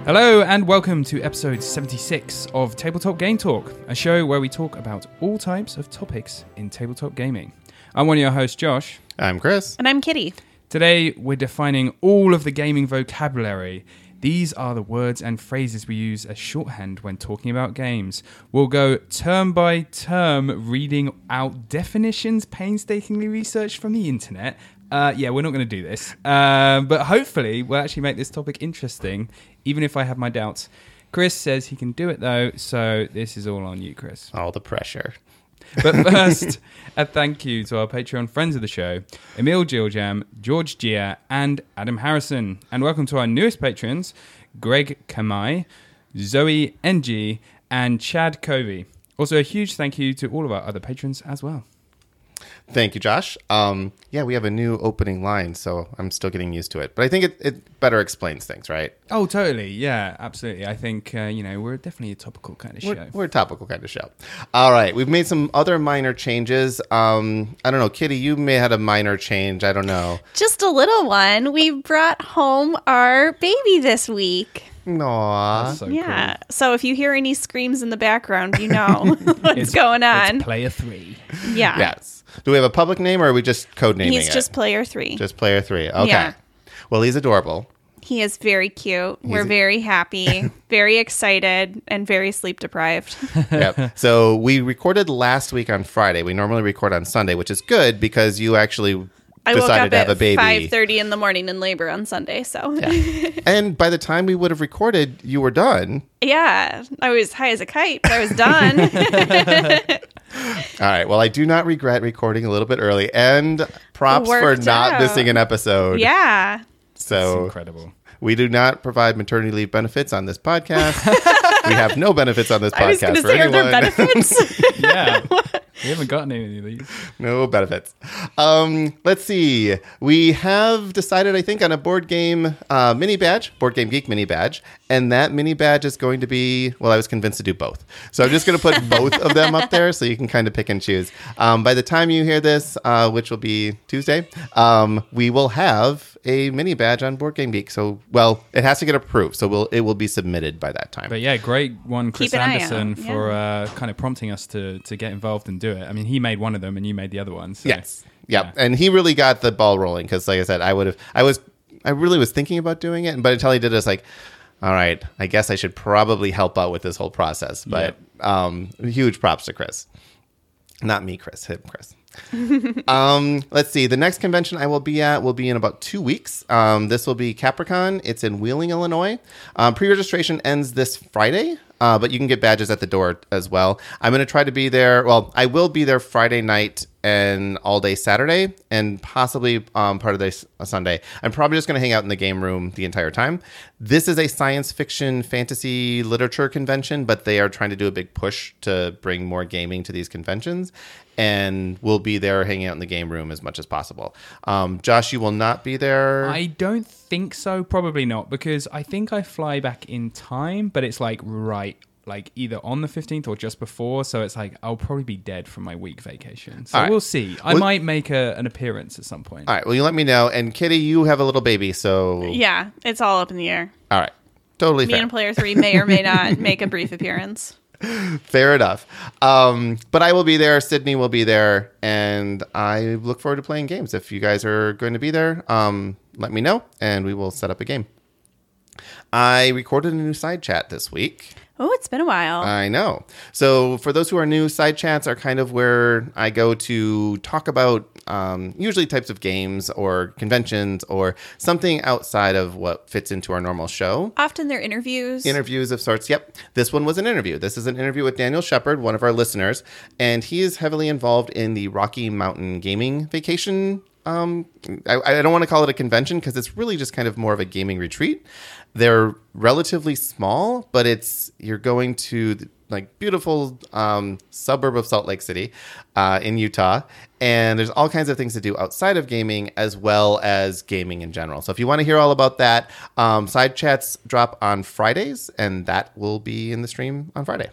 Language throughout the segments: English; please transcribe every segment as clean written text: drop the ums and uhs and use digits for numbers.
Hello and welcome to episode 76 of Tabletop Game Talk, a show where we talk about all types of topics in tabletop gaming. I'm one of your hosts, Josh. I'm Chris. And I'm Kitty. Today, we're defining all of the gaming vocabulary. These are the words and phrases we use as shorthand when talking about games. We'll go term by term, reading out definitions painstakingly researched from the internet. We're not going to do this. But hopefully, we'll actually make this topic interesting, even if I have my doubts. Chris says he can do it, though, so this is all on you, Chris. All the pressure. But first, a thank you to our Patreon friends of the show, Emil Giljam, George Gia, and Adam Harrison. And welcome to our newest patrons, Greg Kamai, Zoe NG, and Chad Covey. Also, a huge thank you to all of our other patrons as well. Thank you, Josh. We have a new opening line, so I'm still getting used to it. But I think it better explains things, right? Oh, totally. Yeah, absolutely. I think, we're definitely a topical kind of show. We're a topical kind of show. All right. We've made some other minor changes. I don't know. Kitty, you may have had a minor change. I don't know. Just a little one. We brought home our baby this week. Aww. So yeah. cool. So if you hear any screams in the background, you know what's going on. It's player 3. Yeah. Yes. Do we have a public name, or are we just codenaming it? He's just player 3. Just player 3. Okay. Yeah. Well, he's adorable. He is very cute. We're very happy, very excited, and very sleep deprived. Yep. So we recorded last week on Friday. We normally record on Sunday, which is good because you actually I woke decided up to have a at baby. 5:30 in the morning in labor on Sunday. So Yeah. And by the time we would have recorded, you were done. yeah, I was high as a kite, but I was done. All right. Well, I do not regret recording a little bit early, and props for Worked not out. missing an episode. Yeah. It's So incredible. we do not provide maternity leave benefits on this podcast. We have no benefits on this I was going podcast to for say, are there anyone. benefits? Yeah. We haven't gotten any of these. No benefits. Let's see. We have decided, I think, on a board game mini badge, Board Game Geek mini badge. And that mini badge is going to be, well, I was convinced to do both. So I'm just going to put both of them up there so you can kind of pick and choose. By the time you hear this, which will be Tuesday, we will have a mini badge on Board Game Geek. So, well, it has to get approved. So it will be submitted by that time. But yeah, great one, Chris Keep an eye Anderson, out. for kind of prompting us to get involved and do it. I mean, he made one of them and you made the other one. So. Yes. Yep. Yeah. And he really got the ball rolling because, like I said, I really was thinking about doing it, but until he did it, it's like, all right, I guess I should probably help out with this whole process. But huge props to Chris. Not me, Chris. Him, Chris. Let's see. The next convention I will be at will be in about 2 weeks. This will be Capricorn. It's in Wheeling, Illinois. Pre-registration ends this Friday. But you can get badges at the door as well. I'm going to try to be there. Well, I will be there Friday night and all day Saturday and possibly part of the Sunday. I'm probably just going to hang out in the game room the entire time. This is a science fiction fantasy literature convention, but they are trying to do a big push to bring more gaming to these conventions. And we'll be there hanging out in the game room as much as possible. Josh, you will not be there. I don't think so. Probably not, because I think I fly back in time, but it's like either on the 15th or just before. So it's like I'll probably be dead from my week vacation. So All right. we'll see. I might make an appearance at some point. All right. Well, you let me know. And Kitty, you have a little baby, so Yeah, it's all up in the air. all right. Totally Me fair. and player 3 may or may not make a brief appearance. Fair enough. But I will be there. Sydney will be there. And I look forward to playing games. If you guys are going to be there, let me know and we will set up a game. I recorded a new side chat this week. Oh, it's been a while. I know. So for those who are new, side chats are kind of where I go to talk about usually types of games or conventions or something outside of what fits into our normal show. Often they're interviews. Interviews of sorts. Yep. This one was an interview. This is an interview with Daniel Shepard, one of our listeners, and he is heavily involved in the Rocky Mountain Gaming Vacation. I don't want to call it a convention because it's really just kind of more of a gaming retreat. They're relatively small, but you're going to like beautiful suburb of Salt Lake City in Utah. And there's all kinds of things to do outside of gaming as well as gaming in general. So if you want to hear all about that, side chats drop on Fridays, and that will be in the stream on Friday.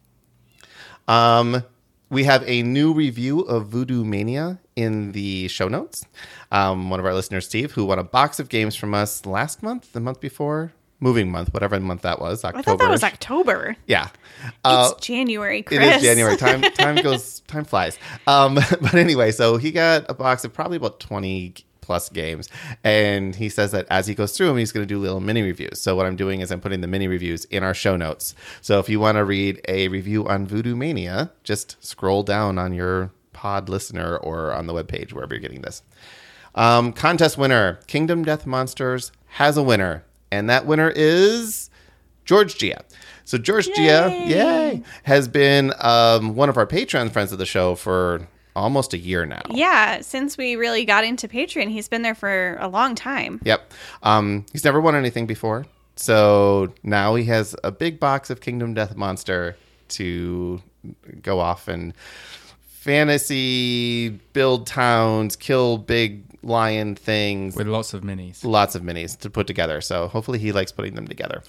We have a new review of Voodoo Mania in the show notes. One of our listeners, Steve, who won a box of games from us last month, the month before, moving month, whatever month that was, October. I thought that was October. Yeah. It's January, Chris. It is January. Time flies. But anyway, so he got a box of probably about 20 plus games, and he says that as he goes through them, he's going to do little mini reviews. So what I'm doing is I'm putting the mini reviews in our show notes. So if you want to read a review on Voodoo Mania, just scroll down on your pod listener or on the webpage, wherever you're getting this. Contest winner, Kingdom Death Monsters has a winner, and that winner is George Gia. So George Gia, yay, has been one of our Patreon friends of the show for almost a year now. Yeah, since we really got into Patreon, he's been there for a long time. Yep. He's never won anything before, so now he has a big box of Kingdom Death Monster to go off and fantasy, build towns, kill big lion things. With lots of minis. Lots of minis to put together. So hopefully he likes putting them together.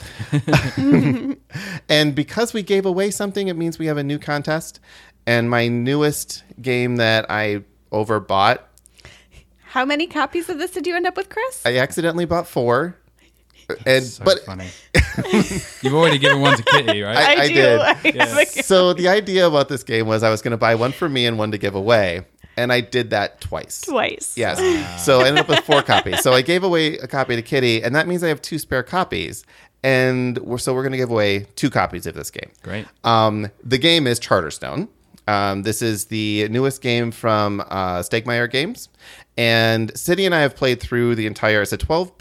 And because we gave away something, it means we have a new contest. And my newest game that I overbought. How many copies of this did you end up with, Chris? I accidentally bought 4. And So but funny. You've already given one to Kitty, right? I do. did. Yeah. So the idea about this game was I was going to buy one for me and one to give away. And I did that twice. Twice. Yes. So I ended up with 4 copies. So I gave away a copy to Kitty, and that means I have 2 spare copies. And we're going to give away 2 copies of this game. Great. The game is Charterstone. This is the newest game from Stegmaier Games. And City and I have played through the entire, it's a 12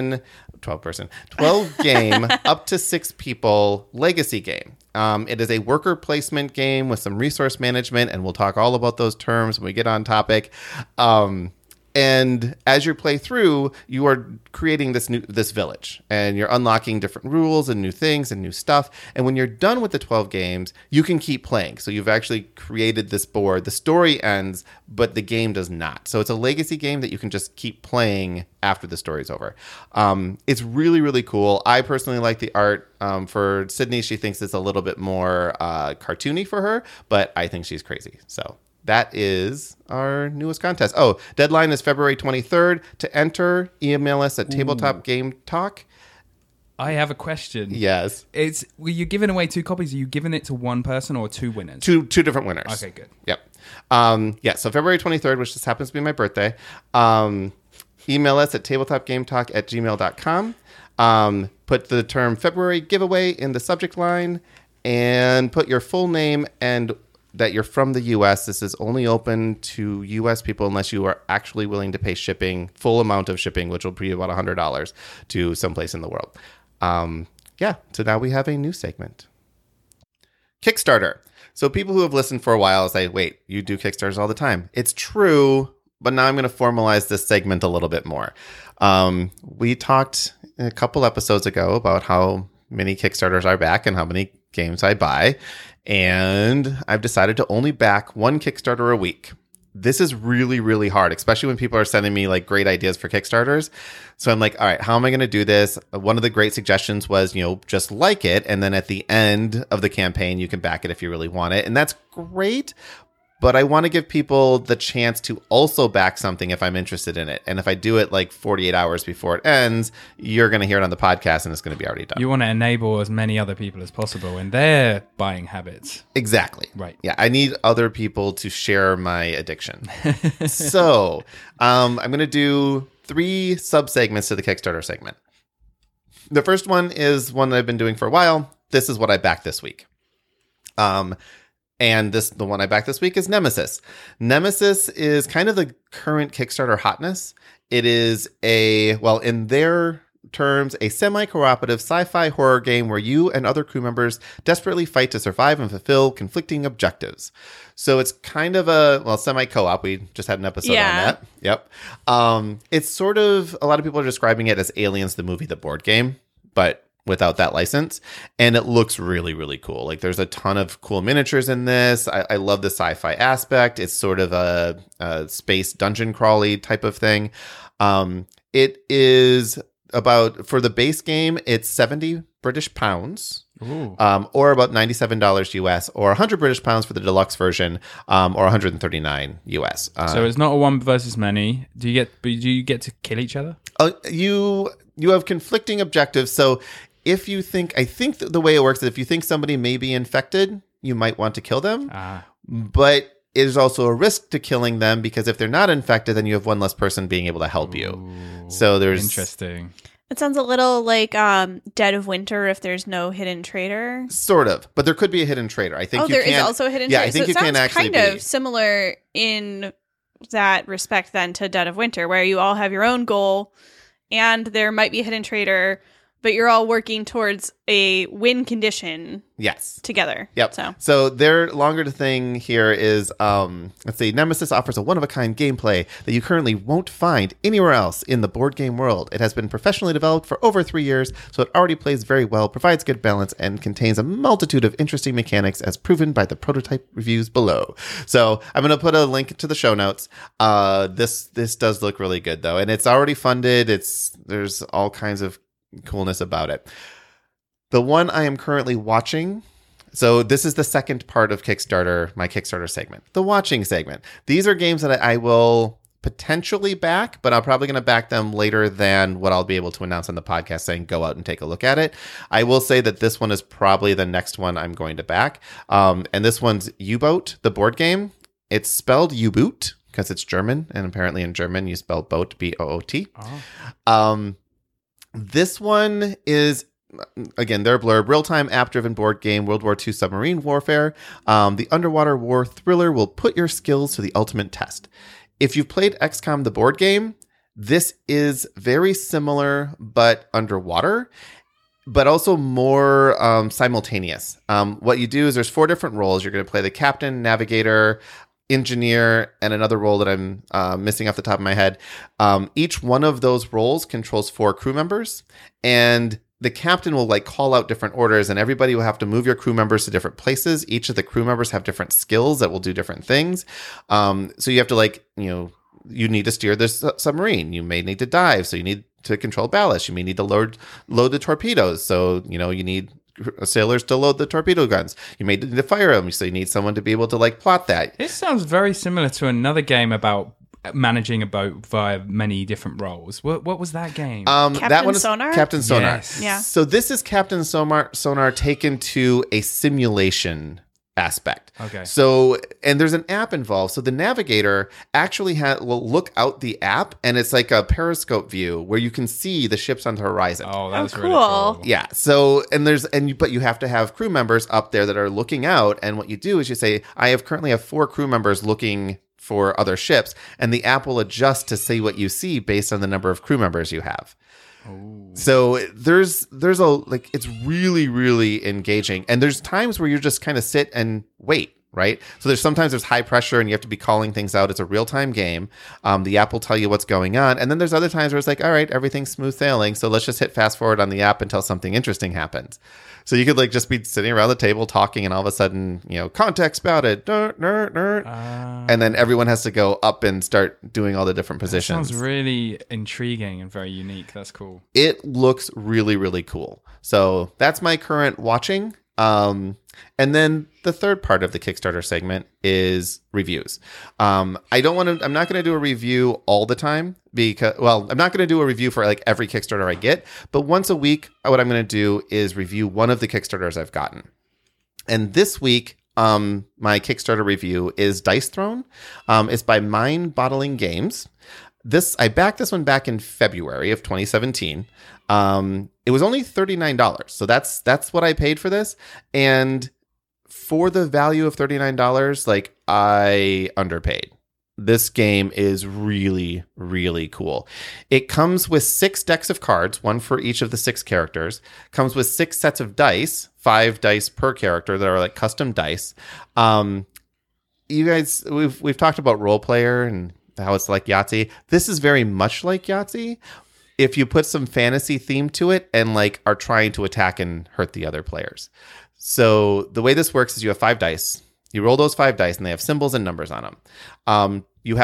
game, up to 6 people legacy game. It is a worker placement game with some resource management, and we'll talk all about those terms when we get on topic. And as you play through, you are creating this village, and you're unlocking different rules and new things and new stuff. And when you're done with the 12 games, you can keep playing. So you've actually created this board. The story ends, but the game does not. So it's a legacy game that you can just keep playing after the story's over. It's really, really cool. I personally like the art. For Sydney, she thinks it's a little bit more cartoony for her, but I think she's crazy. So that is our newest contest. Oh, deadline is February 23rd. To enter, email us at tabletopgametalk. I have a question. Yes. Were you giving away 2 copies? Are you giving it to one person or 2 winners? Two different winners. Okay, good. Yep. So February 23rd, which just happens to be my birthday. Email us at tabletopgametalk@gmail.com. Put the term February giveaway in the subject line and put your full name and that you're from the U.S. This is only open to U.S. people unless you are actually willing to pay shipping, full amount of shipping, which will be about $100 to someplace in the world. So now we have a new segment. Kickstarter. So people who have listened for a while say, wait, you do Kickstarters all the time. It's true, but now I'm going to formalize this segment a little bit more. We talked a couple episodes ago about how many Kickstarters are back and how many games I buy. And I've decided to only back 1 Kickstarter a week. This is really, really hard, especially when people are sending me like great ideas for Kickstarters. So I'm like, all right, how am I going to do this? One of the great suggestions was, just like it. And then at the end of the campaign, you can back it if you really want it. And that's great. But I want to give people the chance to also back something if I'm interested in it. And if I do it like 48 hours before it ends, you're going to hear it on the podcast and it's going to be already done. You want to enable as many other people as possible in their buying habits. Exactly. Right. Yeah, I need other people to share my addiction. So I'm going to do 3 sub-segments to the Kickstarter segment. The first one is one that I've been doing for a while. This is what I backed this week. And the one I backed this week is Nemesis. Nemesis is kind of the current Kickstarter hotness. It is in their terms, a semi-cooperative sci-fi horror game where you and other crew members desperately fight to survive and fulfill conflicting objectives. So it's kind of a semi-co-op. We just had an episode on that. Yep. It's sort of, a lot of people are describing it as Aliens, the movie, the board game, but without that license. And it looks really, really cool. Like there's a ton of cool miniatures in this. I love the sci-fi aspect. It's sort of a space dungeon crawly type of thing. It is about, for the base game, it's $70 British pounds. Ooh. Or about $97 US, or 100 British pounds for the deluxe version, or 139 US. So it's not a one versus many. Do you get to kill each other? You have conflicting objectives. So if you think, I think the way it works is if you think somebody may be infected, you might want to kill them. But it is also a risk to killing them, because if they're not infected, then you have one less person being able to help you. So there's interesting. It sounds a little like Dead of Winter if there's no hidden traitor. Sort of, but there could be a hidden traitor. I think there is also a hidden traitor. I think so you can actually kind of similar in that respect then to Dead of Winter, where you all have your own goal and there might be a hidden traitor, but you're all working towards a win condition. Yes. Together. Yep. So their longer thing here is, let's see, Nemesis offers a one-of-a-kind gameplay that you currently won't find anywhere else in the board game world. It has been professionally developed for over 3 years, so it already plays very well, provides good balance, and contains a multitude of interesting mechanics as proven by the prototype reviews below. So I'm going to put a link to the show notes. This does look really good, though, and it's already funded. There's all kinds of coolness about it. The one I am currently watching, so this is the second part of Kickstarter, my Kickstarter segment, the watching segment. These are games that I will potentially back, but I'm probably going to back them later than what I'll be able to announce on the podcast, saying go out and take a look at it. I will say that this one is probably the next one I'm going to back. And this one's U-Boat, the board game. It's spelled U-Boot because it's German, and apparently in German you spell boat, B-O-O-T. Oh. This one is, again, their blurb, real-time app-driven board game, World War II submarine warfare. The underwater war thriller will put your skills to the ultimate test. If you've played XCOM, the board game, this is very similar, but underwater, but also more simultaneous. What you do is there's 4 different roles. You're going to play the captain, navigator, engineer, and another role that I'm missing off the top of my head. Each one of those roles controls 4 crew members, and the captain will call out different orders, and everybody will have to move your crew members to different places. Each of the crew members have different skills that will do different things. So you have to you need to steer this submarine. You may need to dive, so you need to control ballast. You may need to load the torpedoes, so you need sailors to load the torpedo guns. You may need to fire them, so you need someone to be able to plot that. This sounds very similar to another game about managing a boat via many different roles. What was that game? That one is Sonar? Captain Sonar. Yes. Yeah. So this is Captain Sonar taken to a simulation aspect. Okay. So, and there's an app involved. So the navigator actually will look out the app, and it's like a periscope view where you can see the ships on the horizon. Oh, that's cool. really cool. Yeah. So, but you have to have crew members up there that are looking out. And what you do is you say, I currently have 4 crew members looking for other ships, and the app will adjust to see what you see based on the number of crew members you have. Oh. So there's it's really, really engaging. And there's times where you just kind of sit and wait, right? So sometimes there's high pressure and you have to be calling things out. It's a real-time game. The app will tell you what's going on. And then there's other times where it's all right, everything's smooth sailing. So let's just hit fast forward on the app until something interesting happens. So you could just be sitting around the table talking, and all of a sudden, context spouted, and then everyone has to go up and start doing all the different positions. That sounds really intriguing and very unique. That's cool. It looks really, really cool. So that's my current watching. And then the third part of the Kickstarter segment is reviews. I'm not going to do a review all the time I'm not going to do a review for every Kickstarter I get, but once a week, what I'm going to do is review one of the Kickstarters I've gotten. And this week, my Kickstarter review is Dice Throne. It's by Mind Bottling Games. I backed this one back in February of 2017. It was only $39. So that's what I paid for this. And for the value of $39, I underpaid. This game is really, really cool. It comes with 6 decks of cards, 1 for each of the 6 characters. Comes with 6 sets of dice, 5 dice per character that are custom dice. You guys, we've talked about Roll Player and how it's like Yahtzee. This is very much like Yahtzee if you put some fantasy theme to it and are trying to attack and hurt the other players. So the way this works is you have 5 dice. You roll those 5 dice, and they have symbols and numbers on them. You have a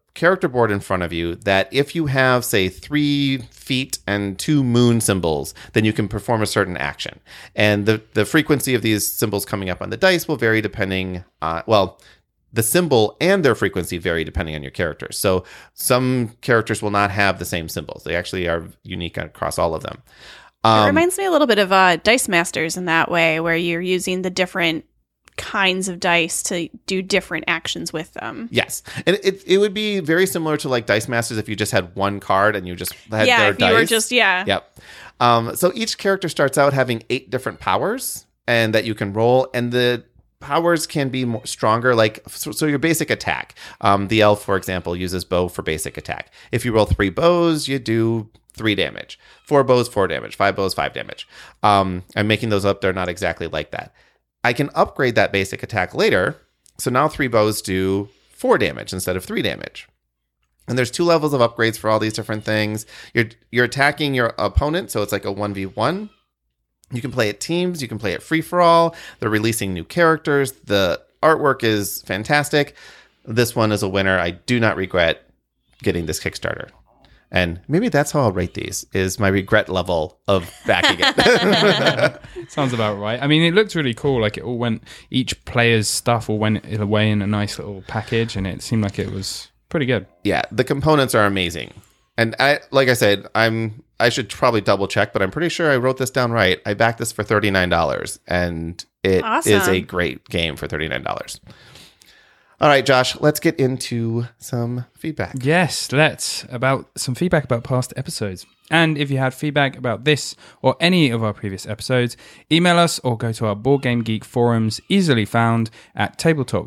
character board in front of you that if you have, say, 3 feet and 2 moon symbols, then you can perform a certain action. And the frequency of these symbols coming up on the dice will vary depending on, the symbol and their frequency vary depending on your character. So some characters will not have the same symbols. They actually are unique across all of them. It reminds me a little bit of Dice Masters in that way, where you're using the different kinds of dice to do different actions with them. Yes. And it would be very similar to like Dice Masters if you just had one card and you just had their if dice. you were just, Yep. So each character starts out having 8 different powers and that you can roll, and the powers can be more stronger, like so your basic attack. The elf, for example, uses bow for basic attack. If you roll 3 bows, you do 3 damage. 4 bows, 4 damage. 5 bows, 5 damage. I'm making those up. They're not exactly like that. I can upgrade that basic attack later. So now 3 bows do 4 damage instead of 3 damage. And there's 2 levels of upgrades for all these different things. You're attacking your opponent, so it's like a 1v1. You can play it teams. You can play it free-for-all. They're releasing new characters. The artwork is fantastic. This one is a winner. I do not regret getting this Kickstarter. And maybe that's how I'll rate these, is my regret level of backing it. Sounds about right. I mean, it looked really cool. Like each player's stuff all went away in a nice little package, and it seemed like it was pretty good. Yeah, the components are amazing. And like I said, I should probably double check, but I'm pretty sure I wrote this down right. I backed this for $39, and it is a great game for $39. All right, Josh, let's get into some feedback. Yes, about some feedback about past episodes. And if you had feedback about this or any of our previous episodes, email us or go to our Board Game Geek forums, easily found at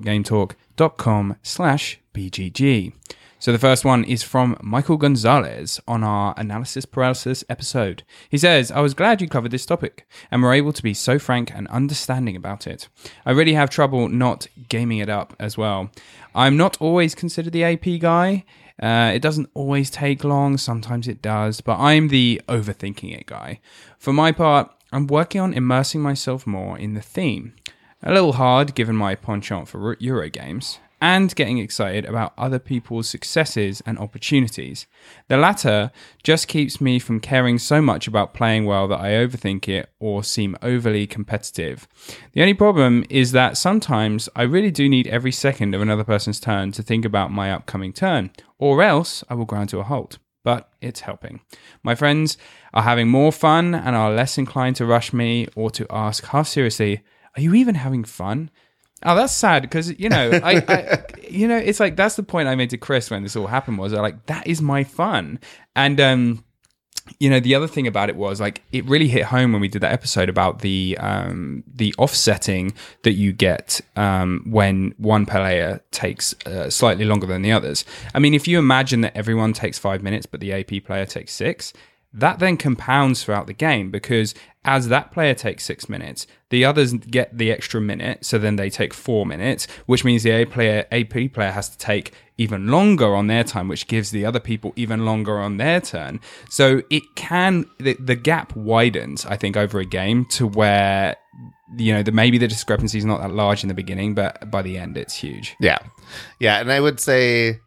tabletopgametalk.com/BGG. So the first one is from Michael Gonzalez on our Analysis Paralysis episode. He says, I was glad you covered this topic and were able to be so frank and understanding about it. I really have trouble not gaming it up as well. I'm not always considered the AP guy. It doesn't always take long. Sometimes it does, but I'm the overthinking it guy. For my part, I'm working on immersing myself more in the theme. A little hard given my penchant for Eurogames, and getting excited about other people's successes and opportunities. The latter just keeps me from caring so much about playing well that I overthink it or seem overly competitive. The only problem is that sometimes I really do need every second of another person's turn to think about my upcoming turn, or else I will grind to a halt. But it's helping. My friends are having more fun and are less inclined to rush me or to ask half seriously, are you even having fun? Oh, that's sad because, I it's like that's the point I made to Chris when this all happened was like, that is my fun. And, the other thing about it was like, it really hit home when we did that episode about the offsetting that you get when one player takes slightly longer than the others. I mean, if you imagine that everyone takes 5 minutes, but the AP player takes 6, that then compounds throughout the game because as that player takes 6 minutes, the others get the extra minute, so then they take 4 minutes, which means the AP player has to take even longer on their time, which gives the other people even longer on their turn. So the gap widens, I think, over a game to where, maybe the discrepancy is not that large in the beginning, but by the end, it's huge. Yeah. Yeah, and I would say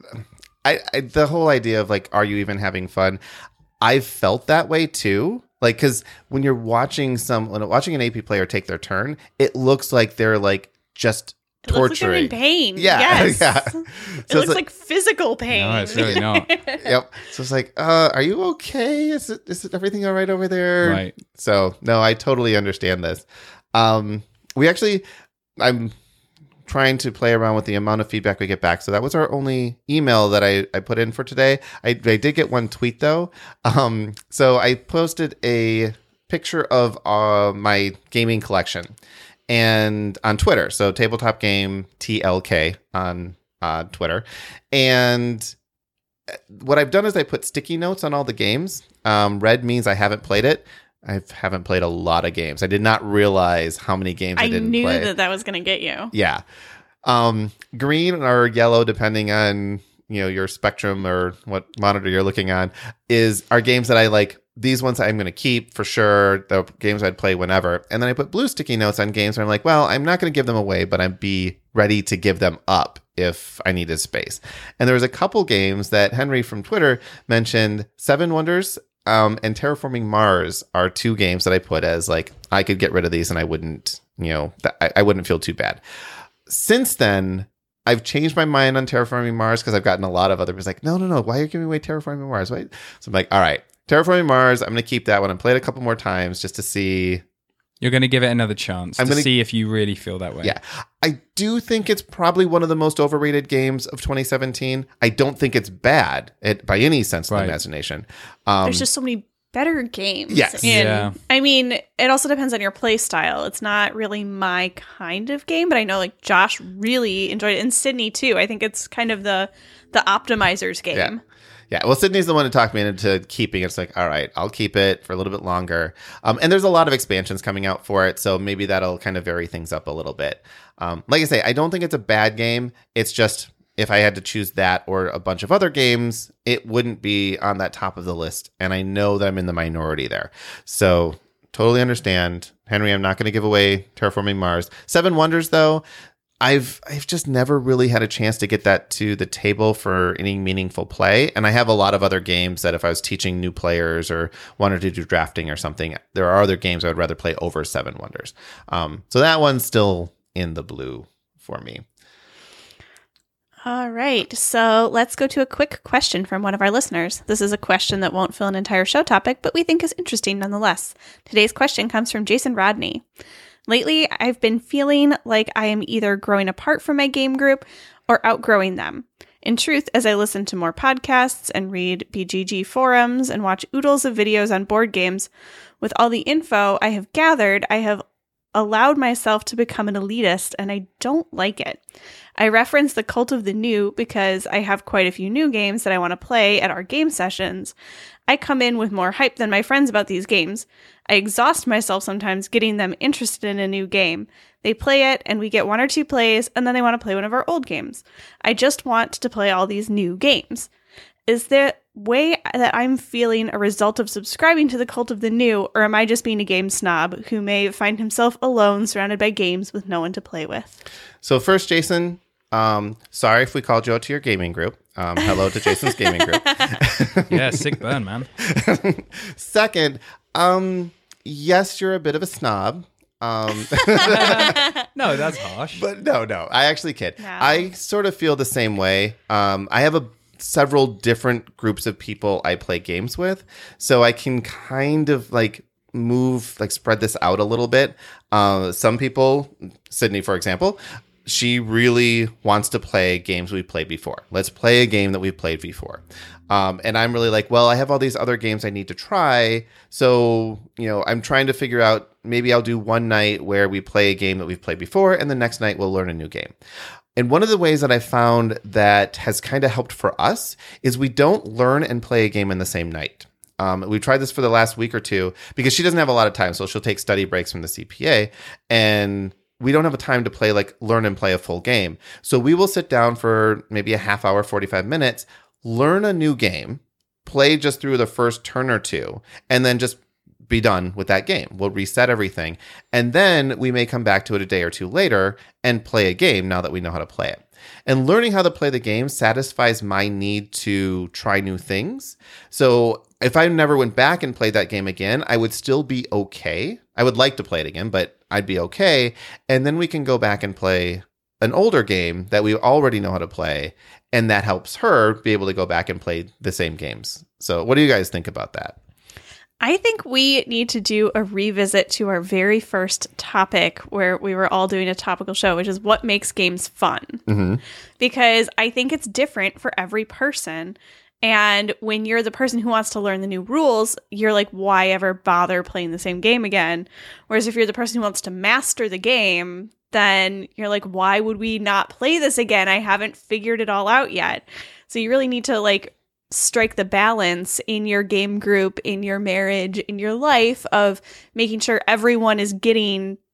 the whole idea of like, are you even having fun? I've felt that way too. Like, because when you're watching an AP player take their turn, it looks like they're like just torturing. Looks like they're in pain. Yeah, yes. yeah. It looks like physical pain. No, it's really not. Yep. So it's like, are you okay? Is it everything all right over there? Right. So no, I totally understand this. I'm trying to play around with the amount of feedback we get back. So that was our only email that I put in for today. I did get one tweet though. So I posted a picture of my gaming collection and on Twitter. So Tabletop Game TLK on Twitter. And what I've done is I put sticky notes on all the games. Red means I haven't played it. I haven't played a lot of games. I did not realize how many games I didn't play. I knew that was going to get you. Yeah. Green or yellow, depending on, your spectrum or what monitor you're looking on, are games that I like. These ones I'm going to keep for sure. The games I'd play whenever. And then I put blue sticky notes on games where I'm like, well, I'm not going to give them away, but I'd be ready to give them up if I needed space. And there was a couple games that Henry from Twitter mentioned. Seven Wonders and Terraforming Mars are two games that I put as like, I could get rid of these and I wouldn't, I wouldn't feel too bad. Since then, I've changed my mind on Terraforming Mars because I've gotten a lot of other people like, no, why are you giving away Terraforming Mars? Why? So I'm like, all right, Terraforming Mars, I'm going to keep that one. I played a couple more times just to see. You're going to give it another chance to see if you really feel that way. Yeah. I do think it's probably one of the most overrated games of 2017. I don't think it's bad by any sense of the imagination. There's just so many better games. Yes. I mean, it also depends on your play style. It's not really my kind of game, but I know like Josh really enjoyed it, and Sydney too. I think it's kind of the optimizer's game. Yeah, well, Sydney's the one who talked me into keeping it. It's like, all right, I'll keep it for a little bit longer. And there's a lot of expansions coming out for it, so maybe that'll kind of vary things up a little bit. Like I say, I don't think it's a bad game. It's just, if I had to choose that or a bunch of other games, it wouldn't be on that top of the list. And I know that I'm in the minority there. So totally understand. Henry, I'm not going to give away Terraforming Mars. Seven Wonders, though, I've just never really had a chance to get that to the table for any meaningful play. And I have a lot of other games that if I was teaching new players or wanted to do drafting or something, there are other games I would rather play over Seven Wonders. So that one's still in the blue for me. All right, so let's go to a quick question from one of our listeners. This is a question that won't fill an entire show topic, but we think is interesting nonetheless. Today's question comes from Jason Rodney. Lately, I've been feeling like I am either growing apart from my game group or outgrowing them. In truth, as I listen to more podcasts and read BGG forums and watch oodles of videos on board games, with all the info I have gathered, I have allowed myself to become an elitist, and I don't like it. I reference the Cult of the New because I have quite a few new games that I want to play at our game sessions. I come in with more hype than my friends about these games. I exhaust myself sometimes getting them interested in a new game. They play it, and we get one or two plays, and then they want to play one of our old games. I just want to play all these new games. Is the way that I'm feeling a result of subscribing to the Cult of the New, or am I just being a game snob who may find himself alone surrounded by games with no one to play with? So first, Jason, sorry if we called you out to your gaming group. Hello to Jason's gaming group. Yeah, sick burn, man. Second, yes, you're a bit of a snob. No, that's harsh. But no, I actually kid. No. I sort of feel the same way. I have several different groups of people I play games with, so I can kind of spread this out a little bit. Some people, Sydney, for example, she really wants to play games we've played before. Let's play a game that we've played before. And I'm really like, well, I have all these other games I need to try. So, I'm trying to figure out, maybe I'll do one night where we play a game that we've played before, and the next night we'll learn a new game. And one of the ways that I found that has kind of helped for us is we don't learn and play a game in the same night. We tried this for the last week or two because she doesn't have a lot of time. So she'll take study breaks from the CPA, and we don't have a time to learn and play a full game. So we will sit down for maybe a half hour, 45 minutes, learn a new game, play just through the first turn or two, and then just be done with that game. We'll reset everything. And then we may come back to it a day or two later and play a game now that we know how to play it. And learning how to play the game satisfies my need to try new things. So if I never went back and played that game again, I would still be okay. I would like to play it again, but I'd be okay. And then we can go back and play an older game that we already know how to play. And that helps her be able to go back and play the same games. So what do you guys think about that? I think we need to do a revisit to our very first topic where we were all doing a topical show, which is what makes games fun. Mm-hmm. Because I think it's different for every person. And when you're the person who wants to learn the new rules, you're like, why ever bother playing the same game again? Whereas if you're the person who wants to master the game, then you're like, why would we not play this again? I haven't figured it all out yet. So you really need to strike the balance in your game group, in your marriage, in your life of making sure everyone is getting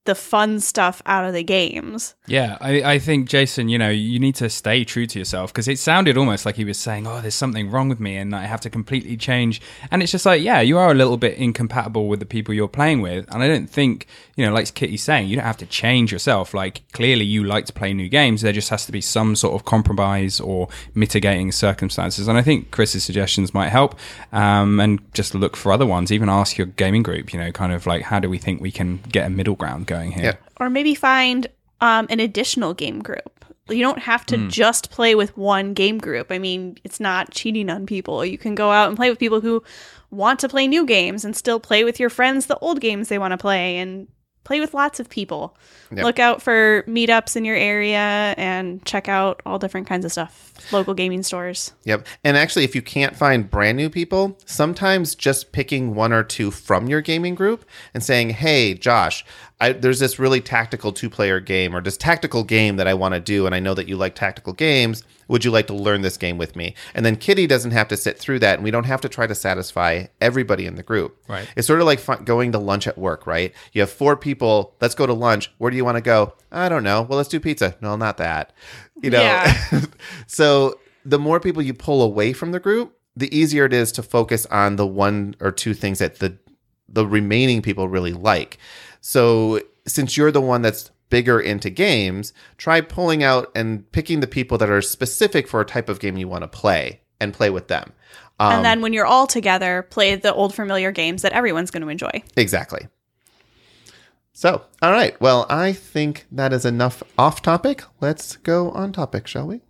the fun stuff out of the games. Yeah, I think, Jason, you need to stay true to yourself, because it sounded almost like he was saying, oh, there's something wrong with me and I have to completely change. And it's just like, yeah, you are a little bit incompatible with the people you're playing with. And I don't think, like Kitty's saying, you don't have to change yourself. Like, clearly you like to play new games. There just has to be some sort of compromise or mitigating circumstances. And I think Chris's suggestions might help. And just look for other ones. Even ask your gaming group, kind of like, how do we think we can get a middle ground going here? Yeah. Or maybe find an additional game group. You don't have to just play with one game group. I mean, it's not cheating on people. You can go out and play with people who want to play new games and still play with your friends the old games they want to play, and play with lots of people. Yep. Look out for meetups in your area and check out all different kinds of stuff. Local gaming stores. Yep. And actually, if you can't find brand new people, sometimes just picking one or two from your gaming group and saying, hey, Josh, there's this really tactical 2-player game or this tactical game that I want to do, and I know that you like tactical games. Would you like to learn this game with me? And then Kitty doesn't have to sit through that, and we don't have to try to satisfy everybody in the group. Right. It's sort of like going to lunch at work, right? You have 4 people. Let's go to lunch. Where do you want to go? I don't know. Well, let's do pizza. No, not that. Yeah. So the more people you pull away from the group, the easier it is to focus on the 1 or 2 things that the remaining people really like. So since you're the one that's bigger into games, try pulling out and picking the people that are specific for a type of game you want to play and play with them. And then when you're all together, play the old familiar games that everyone's going to enjoy. Exactly. So, all right. Well, I think that is enough off topic. Let's go on topic, shall we?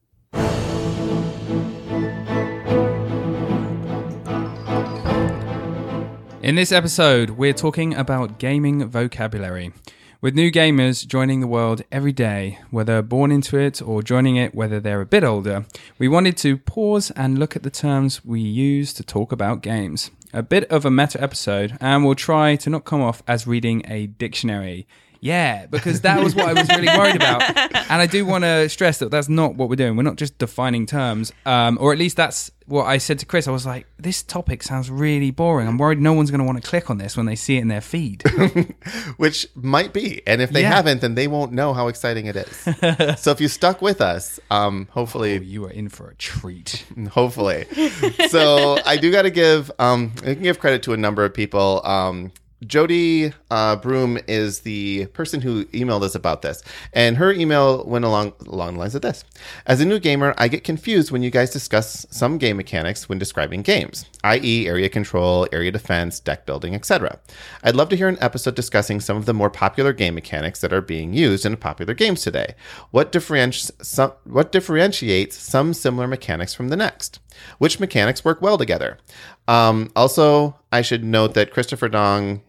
In this episode, we're talking about gaming vocabulary. With new gamers joining the world every day, whether born into it or joining it whether they're a bit older, we wanted to pause and look at the terms we use to talk about games. A bit of a meta episode, and we'll try to not come off as reading a dictionary. Yeah, because that was what I was really worried about. And I do want to stress that that's not what we're doing. We're not just defining terms, or at least that's what I said to Chris. I was like, this topic sounds really boring. I'm worried no one's going to want to click on this when they see it in their feed. Which might be. And if they haven't, then they won't know how exciting it is. So if you stuck with us, hopefully... Oh, you are in for a treat. Hopefully. So I do got to give... I can give credit to a number of people. Jody Broom is the person who emailed us about this, and her email went along the lines of this. As a new gamer, I get confused when you guys discuss some game mechanics when describing games, i.e. area control, area defense, deck building, etc. I'd love to hear an episode discussing some of the more popular game mechanics that are being used in popular games today. What differentiates some similar mechanics from the next? Which mechanics work well together? Also, I should note that Christopher Dong,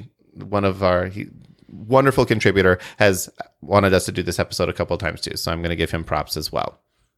wonderful contributor, has wanted us to do this episode a couple of times too. So I'm going to give him props as well.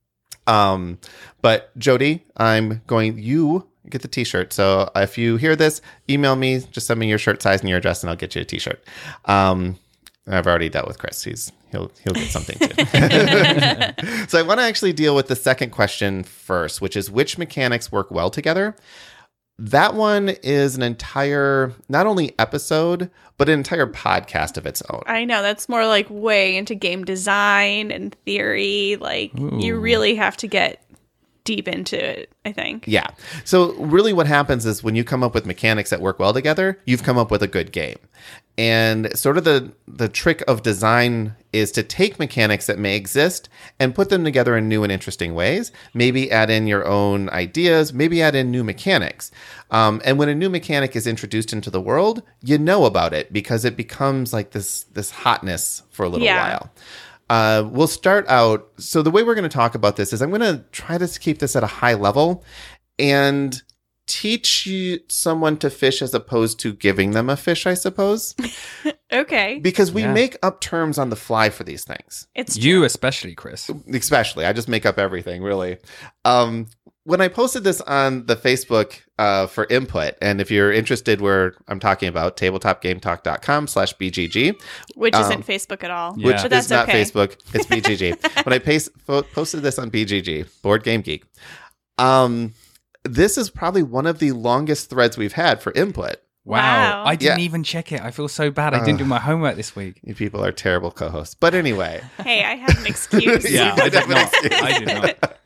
But Jody, you get the t-shirt. So if you hear this, email me, just send me your shirt size and your address and I'll get you a t-shirt. I've already dealt with Chris. He'll get something too. So I want to actually deal with the second question first, which is which mechanics work well together. That one is an entire, not only episode, but an entire podcast of its own. I know, that's more like way into game design and theory. Like, you really have to get deep into it, I think. Yeah. So really what happens is when you come up with mechanics that work well together, you've come up with a good game. And sort of the trick of design is to take mechanics that may exist and put them together in new and interesting ways. Maybe add in your own ideas, maybe add in new mechanics. And when a new mechanic is introduced into the world, you know about it because it becomes like this hotness for a little while. We'll start out. So the way we're going to talk about this is I'm going to try to keep this at a high level and teach someone to fish as opposed to giving them a fish, I suppose. Okay. Because we make up terms on the fly for these things. It's you true. especially, Chris. Especially. I just make up everything, really. When I posted this on the Facebook for input, and if you're interested where I'm talking about, tabletopgametalk.com/BGG. Which isn't Facebook at all. Yeah. Which But that's is not okay. Facebook. It's BGG. When I posted this on BGG, Board Game Geek, this is probably one of the longest threads we've had for input. Wow. I didn't Yeah. even check it. I feel so bad. I didn't do my homework this week. You people are terrible co-hosts. But anyway, Hey, I have an excuse. Yeah, I did not. I did not.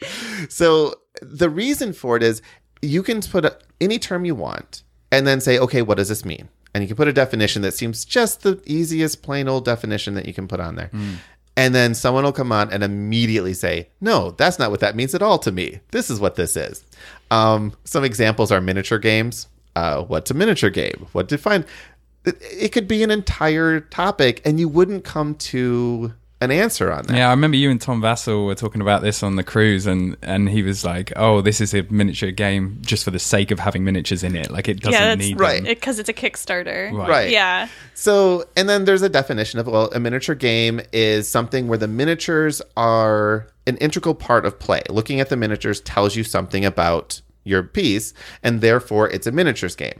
so the reason for it is you can put any term you want and then say, okay, what does this mean? And you can put a definition that seems just the easiest plain old definition that you can put on there. And then someone will come on and immediately say, no, that's not what that means at all to me. This is what this is. Some examples are miniature games. What's a miniature game? What define? It could be an entire topic and you wouldn't come to an answer on that. Yeah, I remember you and Tom Vassell were talking about this on the cruise, and he was like, "Oh, this is a miniature game just for the sake of having miniatures in it. Like it doesn't Yeah, need right. them." Because it's a Kickstarter. Right. Yeah. So, and then there's a definition of, well, a miniature game is something where the miniatures are an integral part of play. Looking at the miniatures tells you something about your piece, and therefore it's a miniatures game.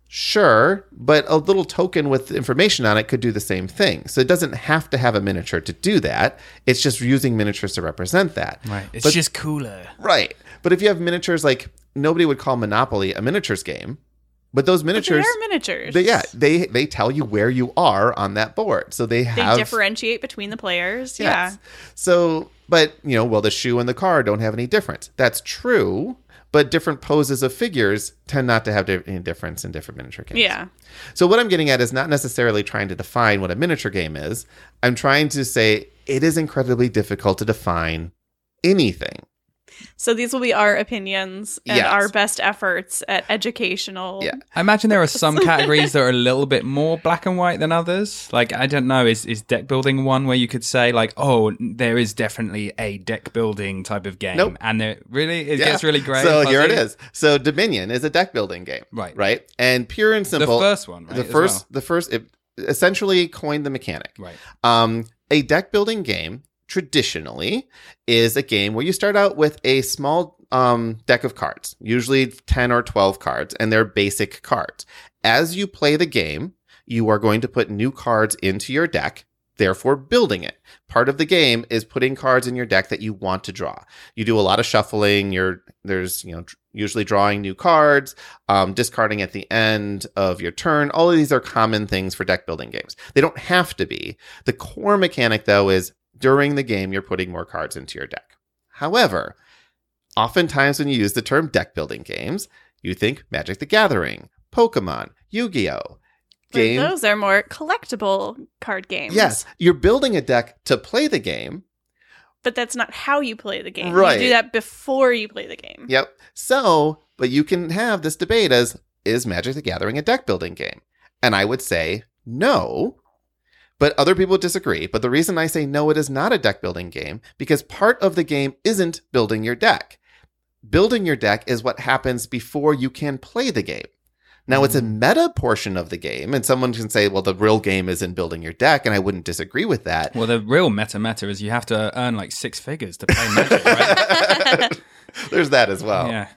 Sure, but a little token with information on it could do the same thing. So it doesn't have to have a miniature to do that. It's just using miniatures to represent that. Right. It's But- just cooler. Right. But if you have miniatures, like nobody would call Monopoly a miniatures game, but those But miniatures, they are miniatures. they tell you where you are on that board. So they They have differentiate between the players. Yes. Yeah. So, but well, the shoe and the car don't have any difference. That's true, but different poses of figures tend not to have any difference in different miniature games. Yeah. So what I'm getting at is not necessarily trying to define what a miniature game is. I'm trying to say it is incredibly difficult to define anything. So these will be our opinions and Yes. our best efforts at educational. Yeah. I imagine there are some categories that are a little bit more black and white than others. Like, I don't know, is deck building one where you could say, like, oh, there is definitely a deck building type of game? Nope. And it Yeah. gets really great. So here it fuzzy. is. So Dominion is a deck building game. Right. Right. And pure and simple. The first one, right? The as first, well. the first, it essentially coined the mechanic. Right. A deck building game traditionally is a game where you start out with a small deck of cards, usually 10 or 12 cards, and they're basic cards. As you play the game, you are going to put new cards into your deck, therefore building it. Part of the game is putting cards in your deck that you want to draw. You do a lot of shuffling. There's usually drawing new cards, discarding at the end of your turn. All of these are common things for deck building games. They don't have to be. The core mechanic, though, is during the game, you're putting more cards into your deck. However, oftentimes when you use the term deck building games, you think Magic the Gathering, Pokemon, Yu-Gi-Oh! But those are more collectible card games. Yes, you're building a deck to play the game. But that's not how you play the game. Right. You do that before you play the game. Yep. So, but you can have this debate as, is Magic the Gathering a deck building game? And I would say no, but other people disagree. But the reason I say no, it is not a deck building game, because part of the game isn't building your deck. Building your deck is what happens before you can play the game. Now, it's a meta portion of the game, and someone can say, well, the real game is in building your deck, and I wouldn't disagree with that. Well, the real meta is you have to earn like 6 figures to play Magic, right? There's that as well. Yeah.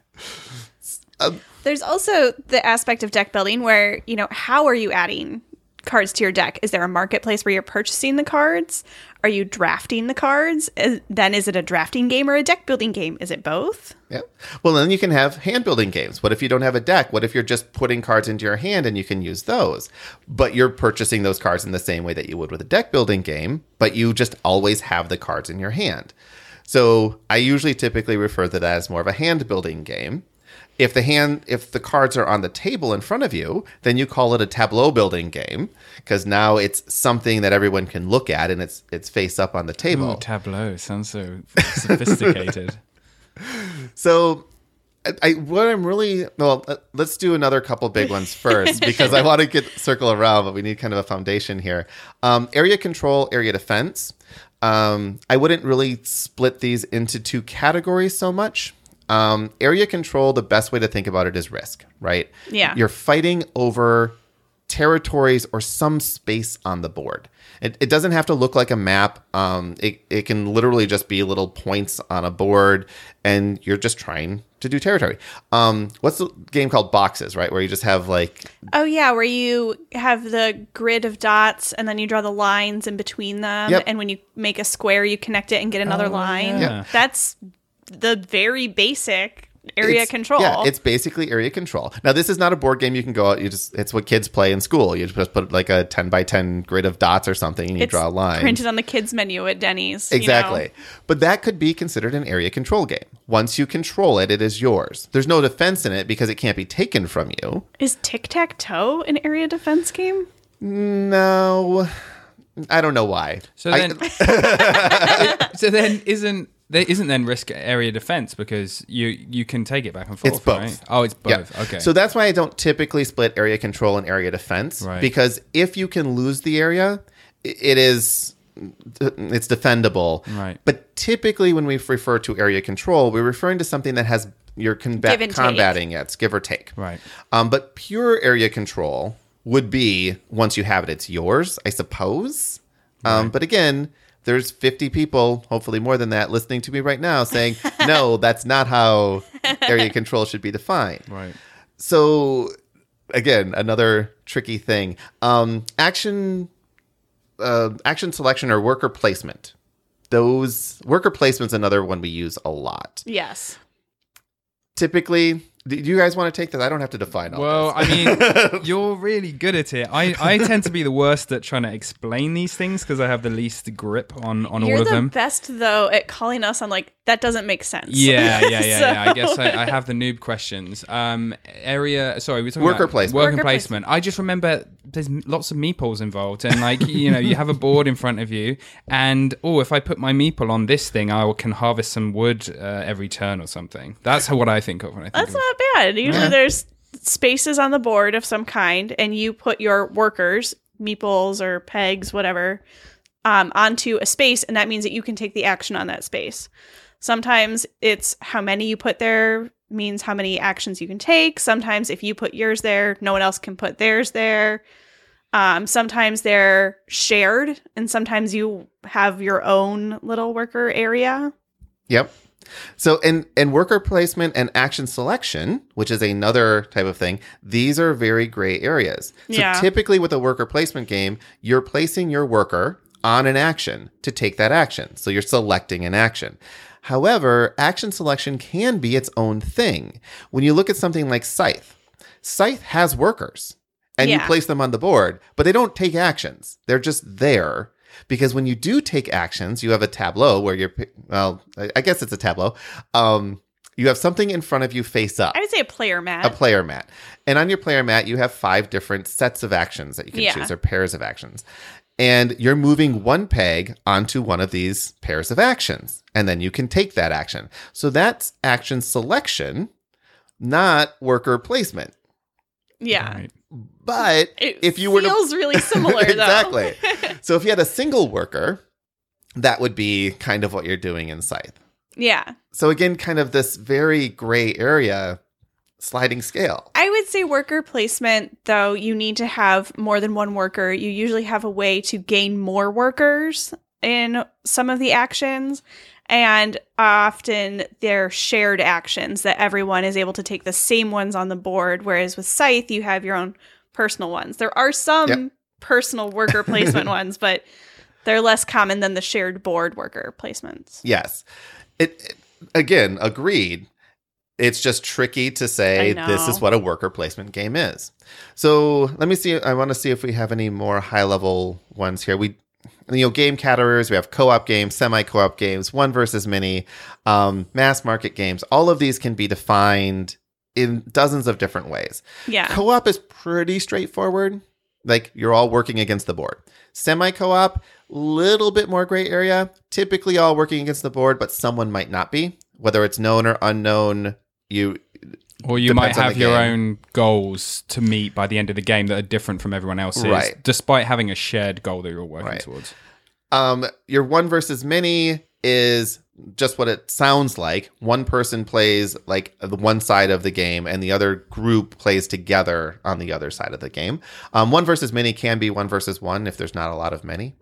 There's also the aspect of deck building where, how are you adding cards to your deck? Is there a marketplace where you're purchasing the cards? Are you drafting the cards? Then is it a drafting game or a deck building game? Is it both? Yeah. Well, then you can have hand building games. What if you don't have a deck? What if you're just putting cards into your hand and you can use those? But you're purchasing those cards in the same way that you would with a deck building game, but you just always have the cards in your hand. So I usually typically refer to that as more of a hand building game. If the cards are on the table in front of you, then you call it a tableau building game, because now it's something that everyone can look at and it's face up on the table. Ooh, Tableau sounds so sophisticated. So let's do another couple big ones first, because I want to circle around, but we need kind of a foundation here. Area control, area defense. I wouldn't really split these into two categories so much. Area control, the best way to think about it is risk, right? Yeah. You're fighting over territories or some space on the board. It doesn't have to look like a map. It can literally just be little points on a board, and you're just trying to do territory. What's the game called Boxes, right? Where you just have like... Oh, yeah, where you have the grid of dots, and then you draw the lines in between them. Yep. And when you make a square, you connect it and get another line. yeah. That's the very basic area control. Yeah, it's basically area control. Now, this is not a board game you can go out. It's what kids play in school. You just put like a 10 by 10 grid of dots or something, and you draw a line. Printed on the kids menu at Denny's. Exactly. But that could be considered an area control game. Once you control it, it is yours. There's no defense in it because it can't be taken from you. Is tic-tac-toe an area defense game? No. I don't know why. So then, isn't then risk area defense because you can take it back and forth? It's both. Right? Oh, it's both. Yeah. Okay. So that's why I don't typically split area control and area defense. Right. Because if you can lose the area, it's defendable. Right. But typically when we refer to area control, we're referring to something that has you're combating it. It's give or take. Right. But pure area control would be once you have it, it's yours, I suppose. But again, there's 50 people, hopefully more than that, listening to me right now saying, no, that's not how area control should be defined. Right. So, again, another tricky thing. Action selection or worker placement. Worker placement's another one we use a lot. Yes. Typically, do you guys want to take this? I don't have to define all this. I mean, you're really good at it. I tend to be the worst at trying to explain these things because I have the least grip on all of them. You're the best, though, at calling us on, like, that doesn't make sense. Yeah. I guess I have the noob questions. We're talking Worker about placement. Worker placement. I just remember there's lots of meeples involved, and like you have a board in front of you, and if I put my meeple on this thing, I can harvest some wood every turn or something. That's what I think of when I think That's of not bad. Usually there's spaces on the board of some kind, and you put your workers, meeples or pegs, whatever, onto a space, and that means that you can take the action on that space. Sometimes it's how many you put there means how many actions you can take. Sometimes if you put yours there, no one else can put theirs there. Sometimes they're shared, and sometimes you have your own little worker area. Yep. So in worker placement and action selection, which is another type of thing, these are very gray areas. So typically with a worker placement game, you're placing your worker on an action to take that action. So you're selecting an action. However, action selection can be its own thing. When you look at something like Scythe has workers and you place them on the board, but they don't take actions. They're just there. Because when you do take actions, you have a tableau where I guess it's a tableau. You have something in front of you face up. I would say a player mat. A player mat. And on your player mat, you have 5 different sets of actions that you can choose, or pairs of actions. And you're moving one peg onto one of these pairs of actions. And then you can take that action. So that's action selection, not worker placement. Yeah. Right. But if you were feels really similar, though. Exactly. So if you had a single worker, that would be kind of what you're doing in Scythe. Yeah. So again, kind of this very gray area sliding scale. I would say worker placement, though, you need to have more than one worker. You usually have a way to gain more workers in some of the actions. And often they're shared actions that everyone is able to take the same ones on the board. Whereas with Scythe, you have your own personal ones. There are some personal worker placement ones, but they're less common than the shared board worker placements. Yes. It again, agreed. It's just tricky to say this is what a worker placement game is. So let me see. I want to see if we have any more high level ones here. Game categories, we have co-op games, semi-co-op games, one versus many, mass market games. All of these can be defined in dozens of different ways. Yeah. Co-op is pretty straightforward. Like, you're all working against the board. Semi-co-op, little bit more gray area. Typically all working against the board, but someone might not be. Whether it's known or unknown, you might have your own goals to meet by the end of the game that are different from everyone else's, despite having a shared goal that you're all working towards. Your one versus many is just what it sounds like. One person plays like the one side of the game and the other group plays together on the other side of the game. One versus many can be one versus one if there's not a lot of many.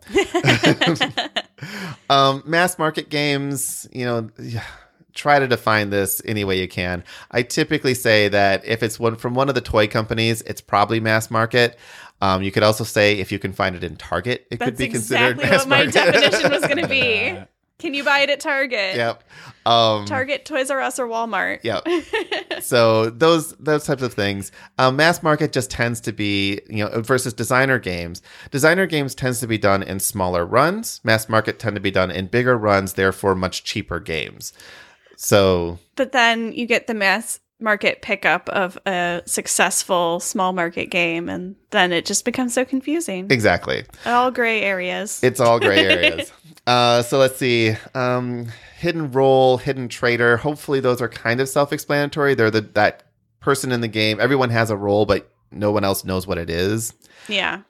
Mass market games, try to define this any way you can. I typically say that if it's from one of the toy companies, it's probably mass market. You could also say if you can find it in Target, it could be considered mass market. That's exactly what my definition was going to be. Can you buy it at Target? Yep. Target, Toys R Us, or Walmart. Yep. So those types of things. Mass market just tends to be, versus designer games. Designer games tends to be done in smaller runs. Mass market tend to be done in bigger runs, therefore much cheaper games. So, but then you get the mass market pickup of a successful small market game, and then it just becomes so confusing. Exactly. All gray areas. It's all gray areas. So let's see. Hidden role, hidden trader. Hopefully those are kind of self-explanatory. They're that person in the game. Everyone has a role, but no one else knows what it is. Yeah.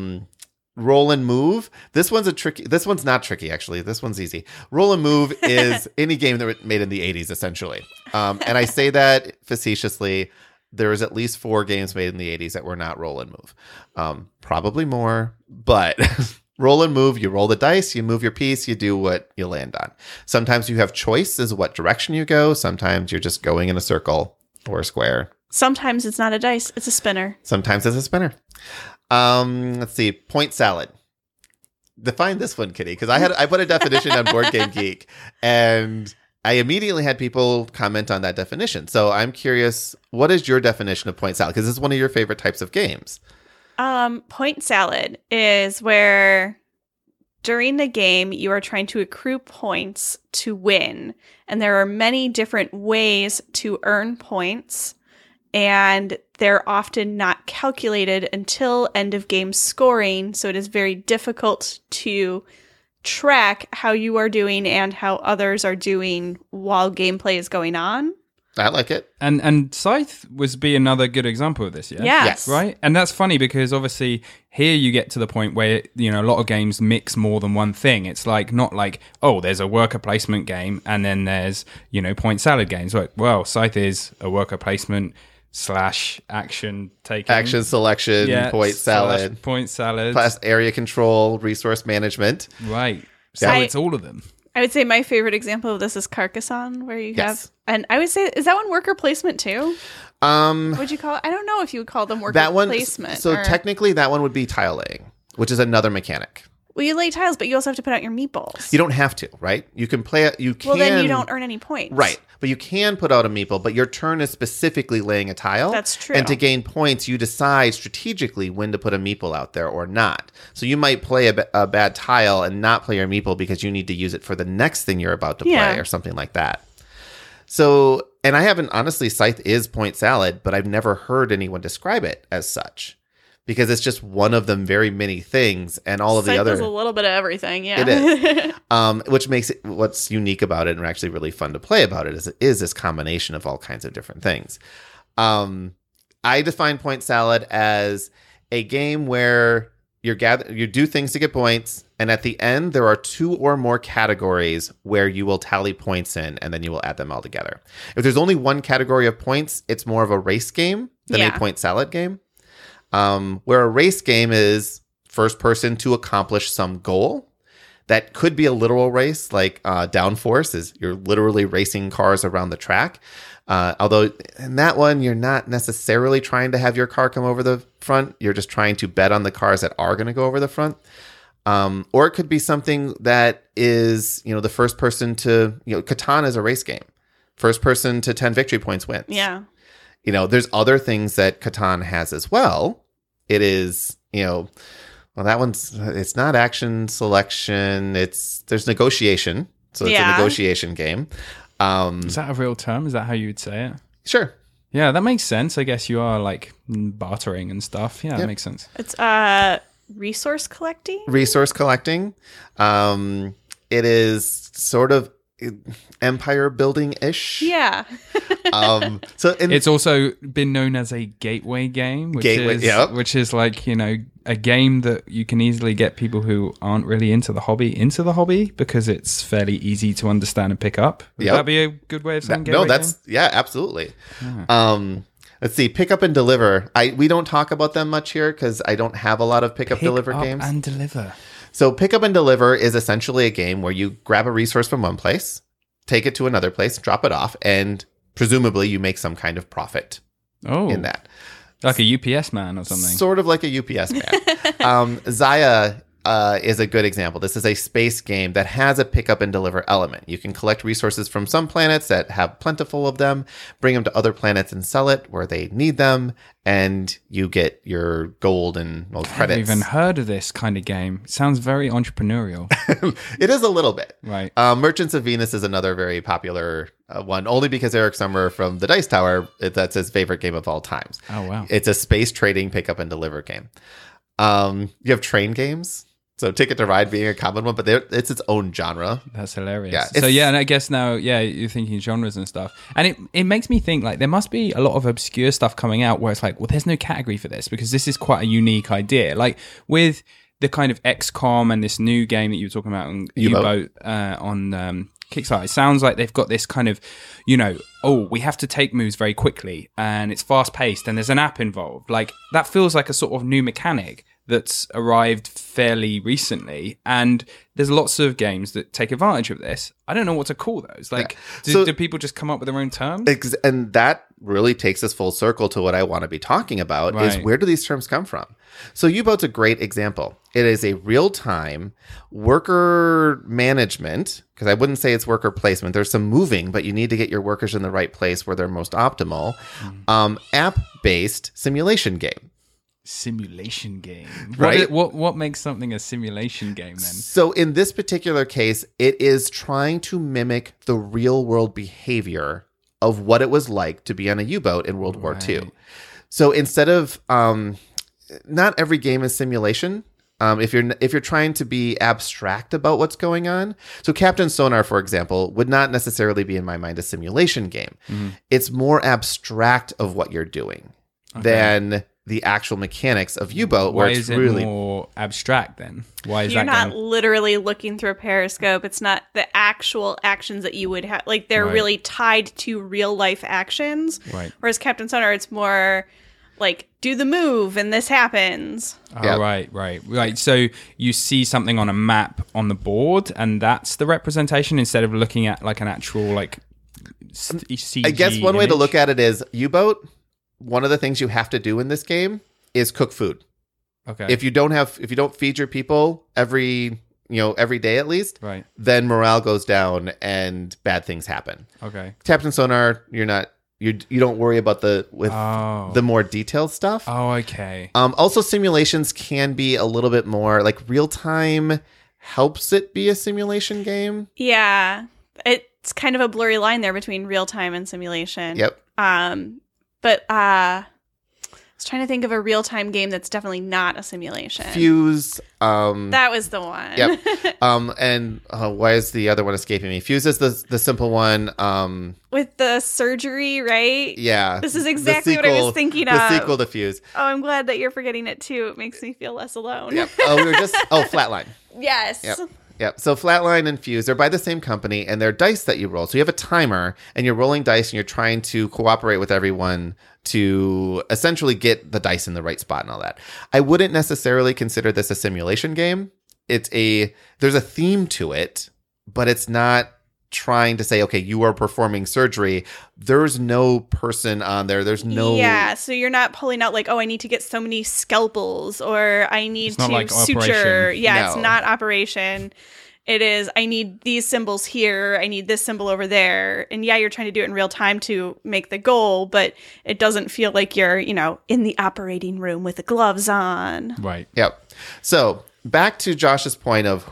Roll and move. This one's not tricky, actually. This one's easy. Roll and move is any game that was made in the 80s, essentially. And I say that facetiously. There is at least 4 games made in the 80s that were not roll and move. Probably more, but roll and move. You roll the dice, you move your piece, you do what you land on. Sometimes you have choice as what direction you go. Sometimes you're just going in a circle or a square. Sometimes it's not a dice, it's a spinner. Sometimes it's a spinner. Let's see. Point salad. Define this one, Kitty, because I put a definition on Board Game Geek, and I immediately had people comment on that definition. So I'm curious, what is your definition of point salad? Because this is one of your favorite types of games. Point salad is where during the game you are trying to accrue points to win, and there are many different ways to earn points. And they're often not calculated until end of game scoring, so it is very difficult to track how you are doing and how others are doing while gameplay is going on. I like it. And Scythe was another good example of this, yeah? Yes. Right? And that's funny because obviously here you get to the point where, a lot of games mix more than one thing. It's not like, oh, there's a worker placement game and then there's, point salad games. Like, well, Scythe is a worker placement / action taking. Action selection, point salad. Point salad. Plus area control, resource management. Right. So it's all of them. I would say my favorite example of this is Carcassonne, where you have... And I would say, is that one worker placement too? Would you call it? I don't know if you would call them worker placement. So technically that one would be tile laying, which is another mechanic. Well, you lay tiles, but you also have to put out your meeples. You don't have to, right? You can play it. Well, then you don't earn any points. Right. But you can put out a meeple, but your turn is specifically laying a tile. That's true. And to gain points, you decide strategically when to put a meeple out there or not. So you might play a bad tile and not play your meeple because you need to use it for the next thing you're about to play or something like that. So, and I haven't, honestly, Scythe is point salad, but I've never heard anyone describe it as such. Because it's just one of the very many things, and all of the other... There's a little bit of everything, yeah. It is. Which makes it, what's unique about it and actually really fun to play about it is this combination of all kinds of different things. I define point salad as a game where you do things to get points, and at the end there are 2 or more categories where you will tally points in, and then you will add them all together. If there's only one category of points, it's more of a race game than a point salad game. Where a race game is first person to accomplish some goal. That could be a literal race, like Downforce is you're literally racing cars around the track. Although in that one, you're not necessarily trying to have your car come over the front. You're just trying to bet on the cars that are going to go over the front. Or it could be something that is, the first person to, Catan is a race game. First person to 10 victory points wins. Yeah. There's other things that Catan has as well. It is, well, that it's not action selection. There's negotiation. So it's a negotiation game. Is that a real term? Is that how you would say it? Sure. Yeah, that makes sense. I guess you are like bartering and stuff. Yeah, that makes sense. It's resource collecting. Resource collecting. It is sort of empire building ish. Yeah. So It's also been known as a gateway game, which is like, a game that you can easily get people who aren't really into the hobby because it's fairly easy to understand and pick up. Would that be a good way of saying gateway game? Absolutely. Yeah. Let's see, pick up and deliver. We don't talk about them much here because I don't have a lot of pick up deliver games. Pick up and deliver. So pick up and deliver is essentially a game where you grab a resource from one place, take it to another place, drop it off, and presumably you make some kind of profit in that. Like a UPS man or something. Sort of like a UPS man. Zaya is a good example. This is a space game that has a pick up and deliver element. You can collect resources from some planets that have plentiful of them, bring them to other planets and sell it where they need them, and you get your gold and credits. I've even heard of this kind of game. It sounds very entrepreneurial. It is a little bit. Right. Merchants of Venus is another very popular one, only because Eric Summer from the Dice Tower, that's his favorite game of all times. Oh, wow. It's a space trading pick up and deliver game. You have train games. So Ticket to Ride being a common one, but it's its own genre. That's hilarious. Yeah, So yeah, and I guess now, you're thinking genres and stuff. And it makes me think like there must be a lot of obscure stuff coming out where it's like, well, there's no category for this because this is quite a unique idea. Like with the kind of XCOM and this new game that you were talking about on U-Boat on Kickstarter, it sounds like they've got this kind of, we have to take moves very quickly and it's fast paced and there's an app involved. Like that feels like a sort of new mechanic that's arrived fairly recently, and there's lots of games that take advantage of this. I don't know what to call those. Like, do people just come up with their own terms? And that really takes us full circle to what I want to be talking about, is where do these terms come from? So U-Boat's a great example. It is a real-time worker management, because I wouldn't say it's worker placement. There's some moving, but you need to get your workers in the right place where they're most optimal. App-based simulation game. Simulation game, right? What makes something a simulation game then? So in this particular case, it is trying to mimic the real world behavior of what it was like to be on a U-boat in World War II. So instead of not every game is simulation. If you're trying to be abstract about what's going on, so Captain Sonar, for example, would not necessarily be in my mind a simulation game. Mm-hmm. It's more abstract of what you're doing than the actual mechanics of U-Boat. Why is it really more abstract then? Why is you're that not literally looking through a periscope? It's not the actual actions that you would have. Like they're really tied to real life actions. Right. Whereas Captain Sonar, it's more like do the move and this happens. Oh, right. So you see something on a map on the board, and that's the representation instead of looking at like an actual like CG. I guess one way to look at it is U-Boat. One of the things you have to do in this game is cook food. Okay. If you don't feed your people every day at least, right, then morale goes down and bad things happen. Okay. Captain Sonar, you don't worry about the more detailed stuff. Oh, okay. Also simulations can be a little bit more like real time helps it be a simulation game. Yeah. It's kind of a blurry line there between real time and simulation. Yep. But I was trying to think of a real-time game that's definitely not a simulation. Fuse. That was the one. Yep. And why is the other one escaping me? Fuse is the simple one. With the surgery, right? Yeah. This is exactly what I was thinking of. The sequel to Fuse. Oh, I'm glad that you're forgetting it too. It makes me feel less alone. Yep. Flatline. Yes. Yep. So Flatline and Fuse, they're by the same company, and they're dice that you roll. So you have a timer, and you're rolling dice, and you're trying to cooperate with everyone to essentially get the dice in the right spot and all that. I wouldn't necessarily consider this a simulation game. There's a theme to it, but it's not trying to say, okay, you are performing surgery. There's no person on there. There's no... Yeah, so you're not pulling out like, oh, I need to get so many scalpels or I need to like suture. Operation. Yeah, No. It's not operation. It is, I need these symbols here. I need this symbol over there. And yeah, you're trying to do it in real time to make the goal, but it doesn't feel like you're, in the operating room with the gloves on. Right. Yep. So back to Josh's point of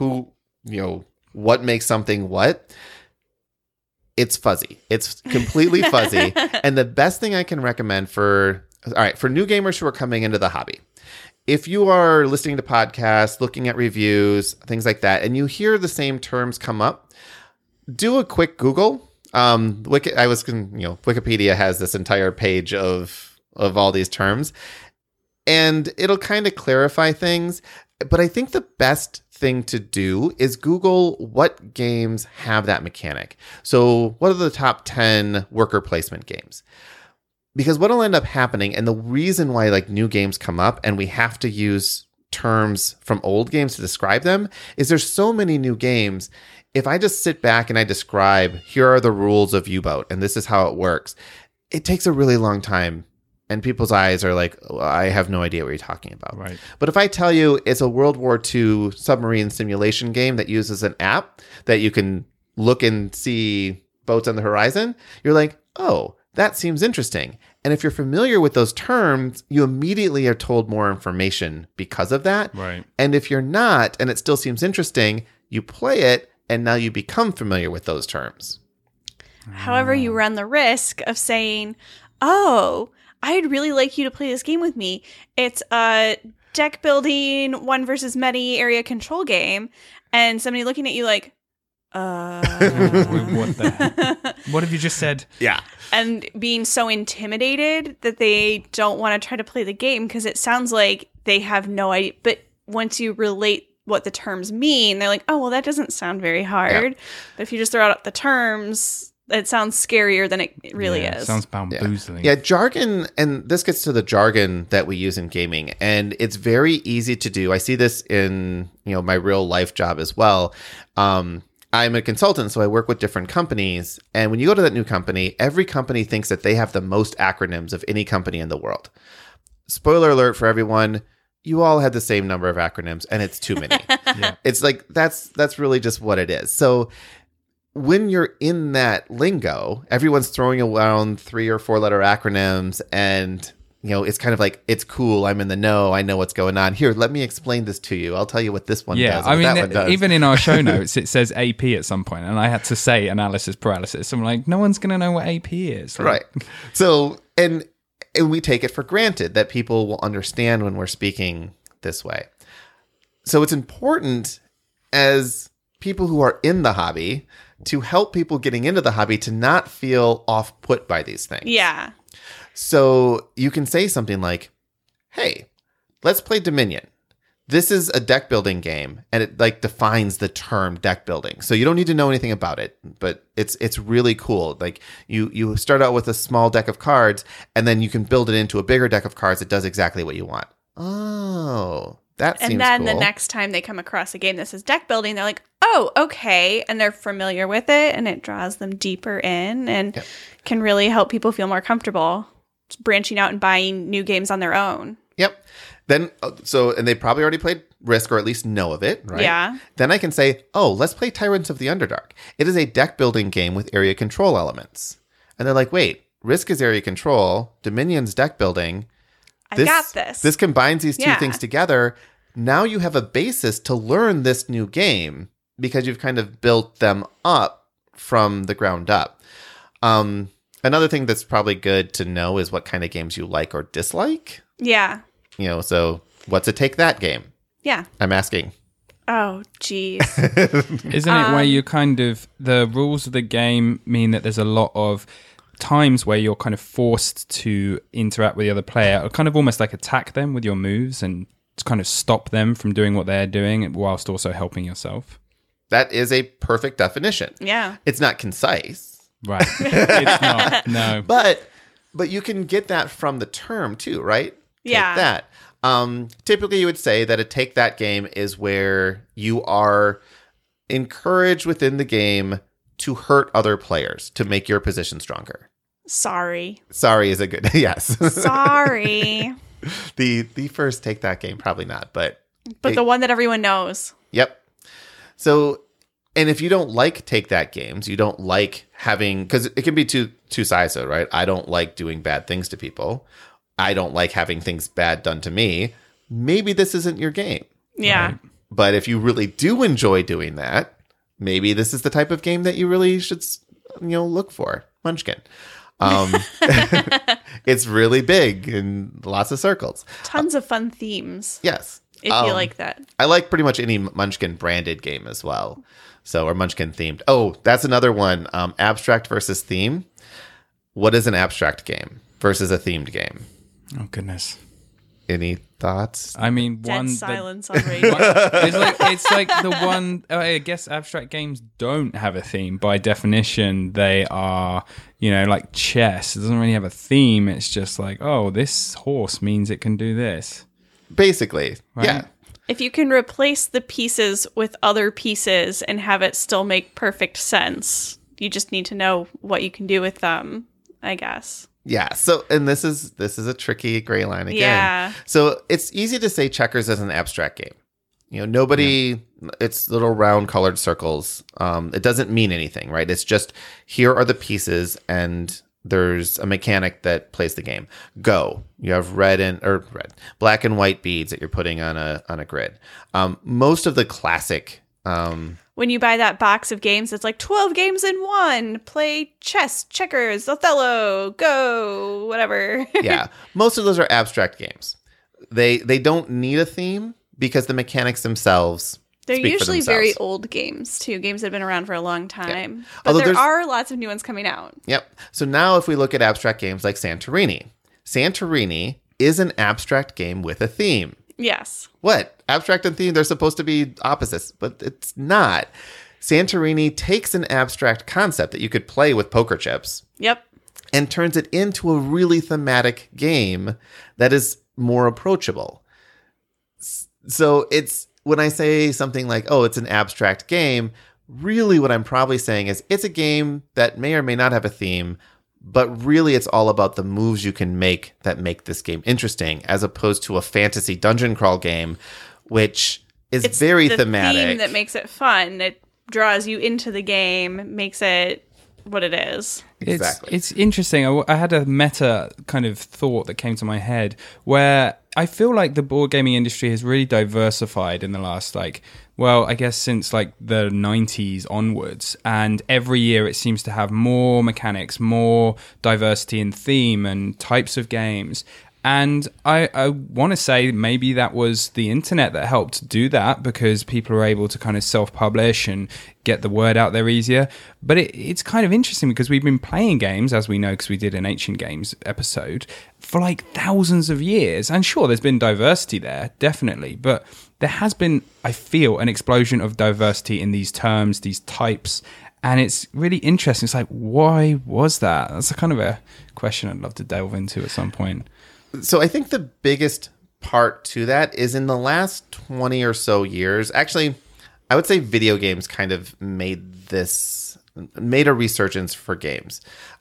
what makes something what. It's fuzzy. It's completely fuzzy. And the best thing I can recommend for new gamers who are coming into the hobby, if you are listening to podcasts, looking at reviews, things like that, and you hear the same terms come up, do a quick Google. Wikipedia has this entire page of all these terms, and it'll kind of clarify things. But I think the best thing to do is Google what games have that mechanic. So what are the top 10 worker placement games? Because what will end up happening, and the reason why new games come up and we have to use terms from old games to describe them, is there's so many new games. If I just sit back and I describe, here are the rules of U-Boat and this is how it works, it takes a really long time and people's eyes are like, oh, I have no idea what you're talking about. Right. But if I tell you it's a World War II submarine simulation game that uses an app that you can look and see boats on the horizon, you're like, oh, that seems interesting. And if you're familiar with those terms, you immediately are told more information because of that. Right. And if you're not, and it still seems interesting, you play it, and now you become familiar with those terms. However, you run the risk of saying, oh, I'd really like you to play this game with me. It's a deck building, one versus many area control game. And somebody looking at you like, What the heck? What have you just said? Yeah. and being so intimidated that they don't want to try to play the game because it sounds like they have no idea. But once you relate what the terms mean, they're like, oh, well, that doesn't sound very hard. Yeah. But if you just throw out the terms, it sounds scarier than it really is. It sounds bamboozling. Yeah, jargon, and this gets to the jargon that we use in gaming, and it's very easy to do. I see this in my real life job as well. I'm a consultant, so I work with different companies. And when you go to that new company, every company thinks that they have the most acronyms of any company in the world. Spoiler alert for everyone, you all have the same number of acronyms, and it's too many. Yeah. It's like, that's really just what it is. So when you're in that lingo, everyone's throwing around 3 or 4 letter acronyms, and it's kind of like, it's cool. I'm in the know. I know what's going on. Here, let me explain this to you. I'll tell you what this one does. I mean, that one does. Even in our show notes, it says AP at some point, and I had to say analysis paralysis. I'm like, no one's going to know what AP is. Right. So, and we take it for granted that people will understand when we're speaking this way. So it's important as people who are in the hobby to help people getting into the hobby to not feel off-put by these things. Yeah. So you can say something like, hey, let's play Dominion. This is a deck building game, and it defines the term deck building. So you don't need to know anything about it, but it's really cool. Like you start out with a small deck of cards, and then you can build it into a bigger deck of cards that does exactly what you want. Oh, that seems cool. And then the next time they come across a game that says deck building, they're like, oh, okay. And they're familiar with it, and it draws them deeper in and can really help people feel more comfortable branching out and buying new games on their own. Yep. Then, and they probably already played Risk, or at least know of it, right? Yeah. Then I can say, oh, let's play Tyrants of the Underdark. It is a deck building game with area control elements. And they're like, wait, Risk is area control, Dominion's deck building. I got this. This combines these two things together. Now you have a basis to learn this new game because you've kind of built them up from the ground up. Another thing that's probably good to know is what kind of games you like or dislike. Yeah. So what's a take that game? Yeah. I'm asking. Oh, geez. Isn't it where you kind of, the rules of the game mean that there's a lot of times where you're kind of forced to interact with the other player, or kind of almost like attack them with your moves and to kind of stop them from doing what they're doing whilst also helping yourself? That is a perfect definition. Yeah. It's not concise. Right. It's not. No. But you can get that from the term too, right? Yeah. Take that. Typically you would say that a take that game is where you are encouraged within the game to hurt other players to make your position stronger. Sorry is a good yes. Sorry. The first take that game, probably not, but the one that everyone knows. Yep. So, and if you don't like take that games, you don't like having, because it can be two sides of it, right? I don't like doing bad things to people. I don't like having things bad done to me. Maybe this isn't your game. Yeah. Right? But if you really do enjoy doing that, maybe this is the type of game that you really should, look for. Munchkin. It's really big and lots of circles. Tons of fun themes. Yes. If you like that. I like pretty much any Munchkin branded game as well. So, or Munchkin themed. Oh, that's another one. Abstract versus theme. What is an abstract game versus a themed game? Oh, goodness. Any thoughts? I mean, Dead silence on radio. It's like the one, I guess abstract games don't have a theme. By definition, they are, like chess. It doesn't really have a theme. It's just like, oh, this horse means it can do this. Basically, right? Yeah. If you can replace the pieces with other pieces and have it still make perfect sense, you just need to know what you can do with them, I guess. Yeah. So, and this is a tricky gray line again. Yeah. So it's easy to say checkers is an abstract game. Nobody, it's little round colored circles. It doesn't mean anything, right? It's just, here are the pieces and there's a mechanic that plays the game. Go. You have black and white beads that you're putting on a grid. Most of the classic, when you buy that box of games, it's like 12 games in one. Play chess, checkers, Othello, Go, whatever. yeah. Most of those are abstract games. They don't need a theme because the mechanics themselves They're speak for usually themselves. very old games, too. Games that have been around for a long time. Yeah. But Although there are lots of new ones coming out. Yep. So now if we look at abstract games like Santorini is an abstract game with a theme. Yes. What? Abstract and theme, they're supposed to be opposites, but it's not. Santorini takes an abstract concept that you could play with poker chips. Yep. And turns it into a really thematic game that is more approachable. So it's, when I say something like, oh, it's an abstract game, really what I'm probably saying is it's a game that may or may not have a theme, but really it's all about the moves you can make that make this game interesting, as opposed to a fantasy dungeon crawl game, which is It's very the thematic. theme that makes it fun. It draws you into the game, makes it what it is. Exactly. It's interesting. I had a meta kind of thought that came to my head where I feel like the board gaming industry has really diversified in the last, I guess since the 90s onwards. And every year it seems to have more mechanics, more diversity in theme and types of games. And I want to say maybe that was the internet that helped do that, because people are able to kind of self-publish and get the word out there easier. But it's kind of interesting because we've been playing games, as we know, because we did an Ancient Games episode, for thousands of years. And sure, there's been diversity there, definitely. But there has been, I feel, an explosion of diversity in these terms, these types. And it's really interesting. It's why was that? That's a kind of a question I'd love to delve into at some point. So I think the biggest part to that is in the last 20 or so years, actually, I would say video games kind of made a resurgence for games.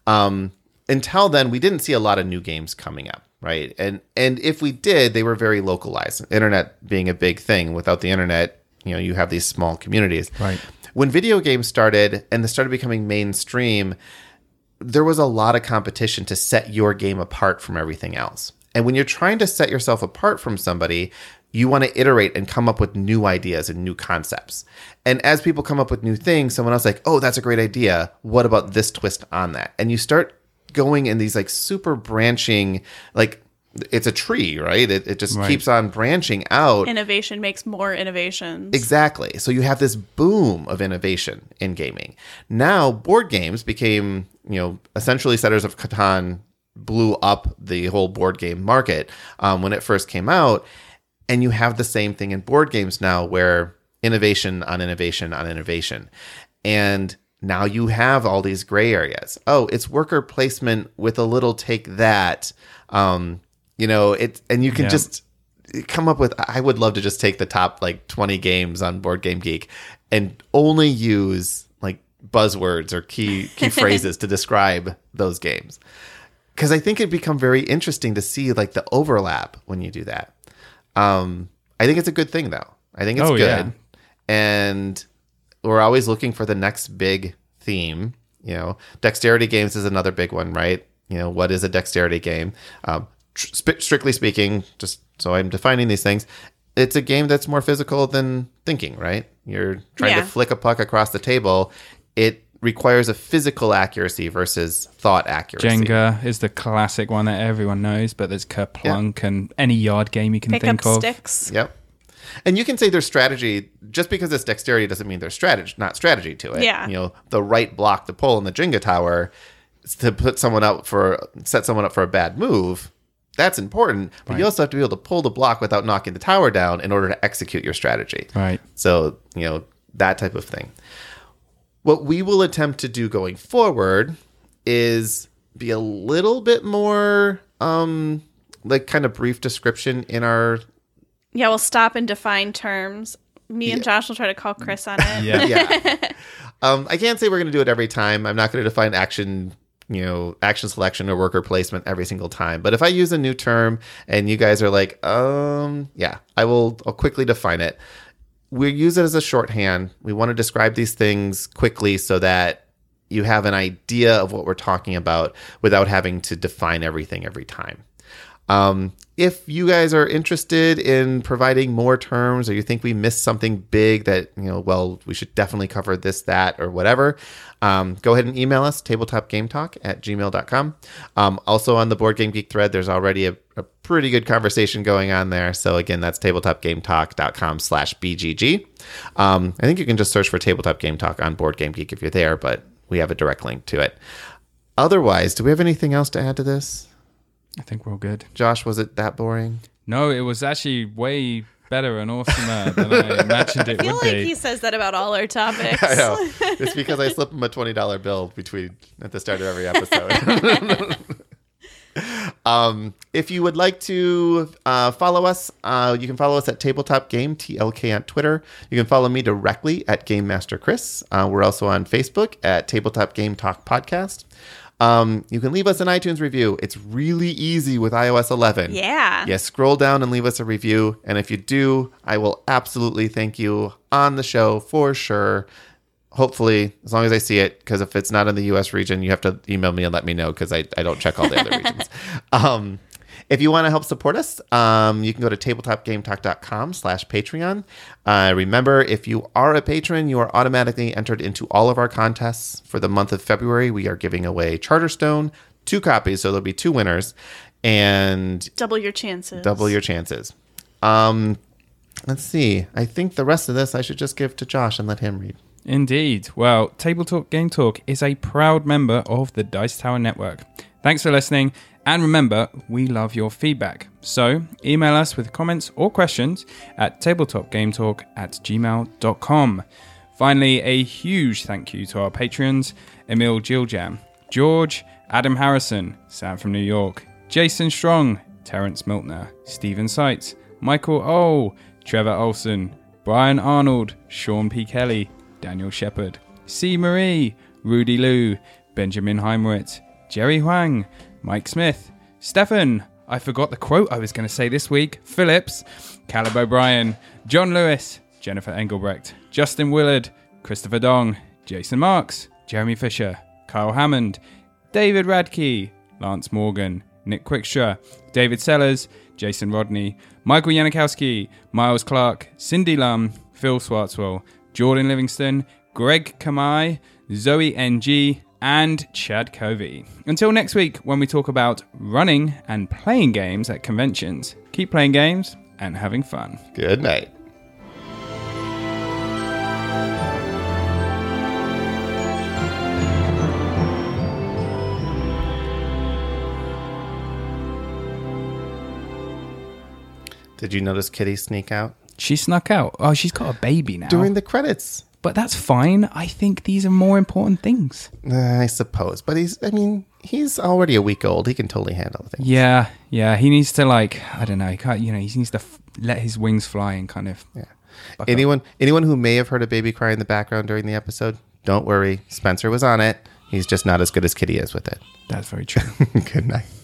Until then, we didn't see a lot of new games coming up, right? And if we did, they were very localized. Internet being a big thing. Without the internet, you have these small communities. Right. When video games started and they started becoming mainstream, there was a lot of competition to set your game apart from everything else. And when you're trying to set yourself apart from somebody, you want to iterate and come up with new ideas and new concepts. And as people come up with new things, someone else oh, that's a great idea. What about this twist on that? And you start going in these super branching, it's a tree, right? It just keeps on branching out. Innovation makes more innovations. Exactly. So you have this boom of innovation in gaming. Now board games became, essentially Settlers of Catan blew up the whole board game market when it first came out. And you have the same thing in board games now, where innovation on innovation on innovation. And now you have all these gray areas. Oh, it's worker placement with a little take that. And you can just come up with, I would love to just take the top 20 games on Board Game Geek and only use buzzwords or key phrases to describe those games. Because I think it'd become very interesting to see the overlap when you do that. I think it's a good thing, though. I think it's good. Yeah. And we're always looking for the next big theme. Dexterity games is another big one, right? What is a dexterity game? Strictly speaking, just so I'm defining these things, it's a game that's more physical than thinking, right? You're trying to flick a puck across the table. It requires a physical accuracy versus thought accuracy. Jenga is the classic one that everyone knows, but there's Kerplunk and any yard game you can Pick think up of. sticks. Yep. And you can say there's strategy. Just because it's dexterity doesn't mean there's not strategy to it. Yeah. The right block to pull in the Jenga tower to set someone up for a bad move. That's important, but you also have to be able to pull the block without knocking the tower down in order to execute your strategy. Right. So, that type of thing. What we will attempt to do going forward is be a little bit more kind of brief description in our... Yeah, we'll stop and define terms. Me and Josh will try to call Chris on it. Yeah. Yeah. I can't say we're going to do it every time. I'm not going to define action action selection or worker placement every single time. But if I use a new term and you guys are like, I'll quickly define it. We use it as a shorthand. We want to describe these things quickly so that you have an idea of what we're talking about without having to define everything every time. If you guys are interested in providing more terms, or you think we missed something big that, we should definitely cover this, that, or whatever, go ahead and email us, tabletopgametalk@gmail.com. Also on the Board Game Geek thread, there's already a pretty good conversation going on there. So again, that's tabletopgametalk.com/BGG. I think you can just search for Tabletop Game Talk on Board Game Geek if you're there, but we have a direct link to it. Otherwise, do we have anything else to add to this? I think we're all good. Josh, was it that boring? No, it was actually way better and awesomer than I imagined it I feel would like be. he says that about all our topics. I know. It's because I slip him a $20 bill at the start of every episode. If you would like to follow us, you can follow us at Tabletop Game, TLK on Twitter. You can follow me directly at Game Master Chris. We're also on Facebook at Tabletop Game Talk Podcast. You can leave us an iTunes review. It's really easy with iOS 11. Yeah. Yeah, scroll down and leave us a review. And if you do, I will absolutely thank you on the show for sure. Hopefully, as long as I see it, because if it's not in the U.S. region, you have to email me and let me know because I don't check all the other regions. If you want to help support us, you can go to tabletopgametalk.com/Patreon. Remember, if you are a patron, you are automatically entered into all of our contests. For the month of February, we are giving away Charterstone, 2 copies, so there'll be 2 winners. And double your chances. Let's see. I think the rest of this I should just give to Josh and let him read. Indeed. Well, Tabletop Game Talk is a proud member of the Dice Tower Network. Thanks for listening. And remember, we love your feedback. So email us with comments or questions at tabletopgametalk@gmail.com. Finally, a huge thank you to our patrons, Emil Giljam, George, Adam Harrison, Sam from New York, Jason Strong, Terrence Miltner, Stephen Seitz, Michael O, Trevor Olson, Brian Arnold, Sean P. Kelly, Daniel Shepard, C. Marie, Rudy Liu, Benjamin Heimritz, Jerry Huang, Mike Smith, Stefan, I forgot the quote I was going to say this week, Phillips, Caleb O'Brien, John Lewis, Jennifer Engelbrecht, Justin Willard, Christopher Dong, Jason Marks, Jeremy Fisher, Kyle Hammond, David Radke, Lance Morgan, Nick Quickstra, David Sellers, Jason Rodney, Michael Janikowski, Miles Clark, Cindy Lum, Phil Swartzwell, Jordan Livingston, Greg Kamai, Zoe NG, and Chad Covey. Until next week, when we talk about running and playing games at conventions, keep playing games and having fun. Good night. Did you notice Kitty sneak out? She snuck out. Oh, she's got a baby now. During the credits. But that's fine. I think these are more important things. I suppose. But he's already a week old. He can totally handle things. Yeah. He needs to I don't know. He can't, he needs to let his wings fly and kind of. Yeah. Anyone who may have heard a baby cry in the background during the episode, don't worry. Spencer was on it. He's just not as good as Kitty is with it. That's very true. Good night.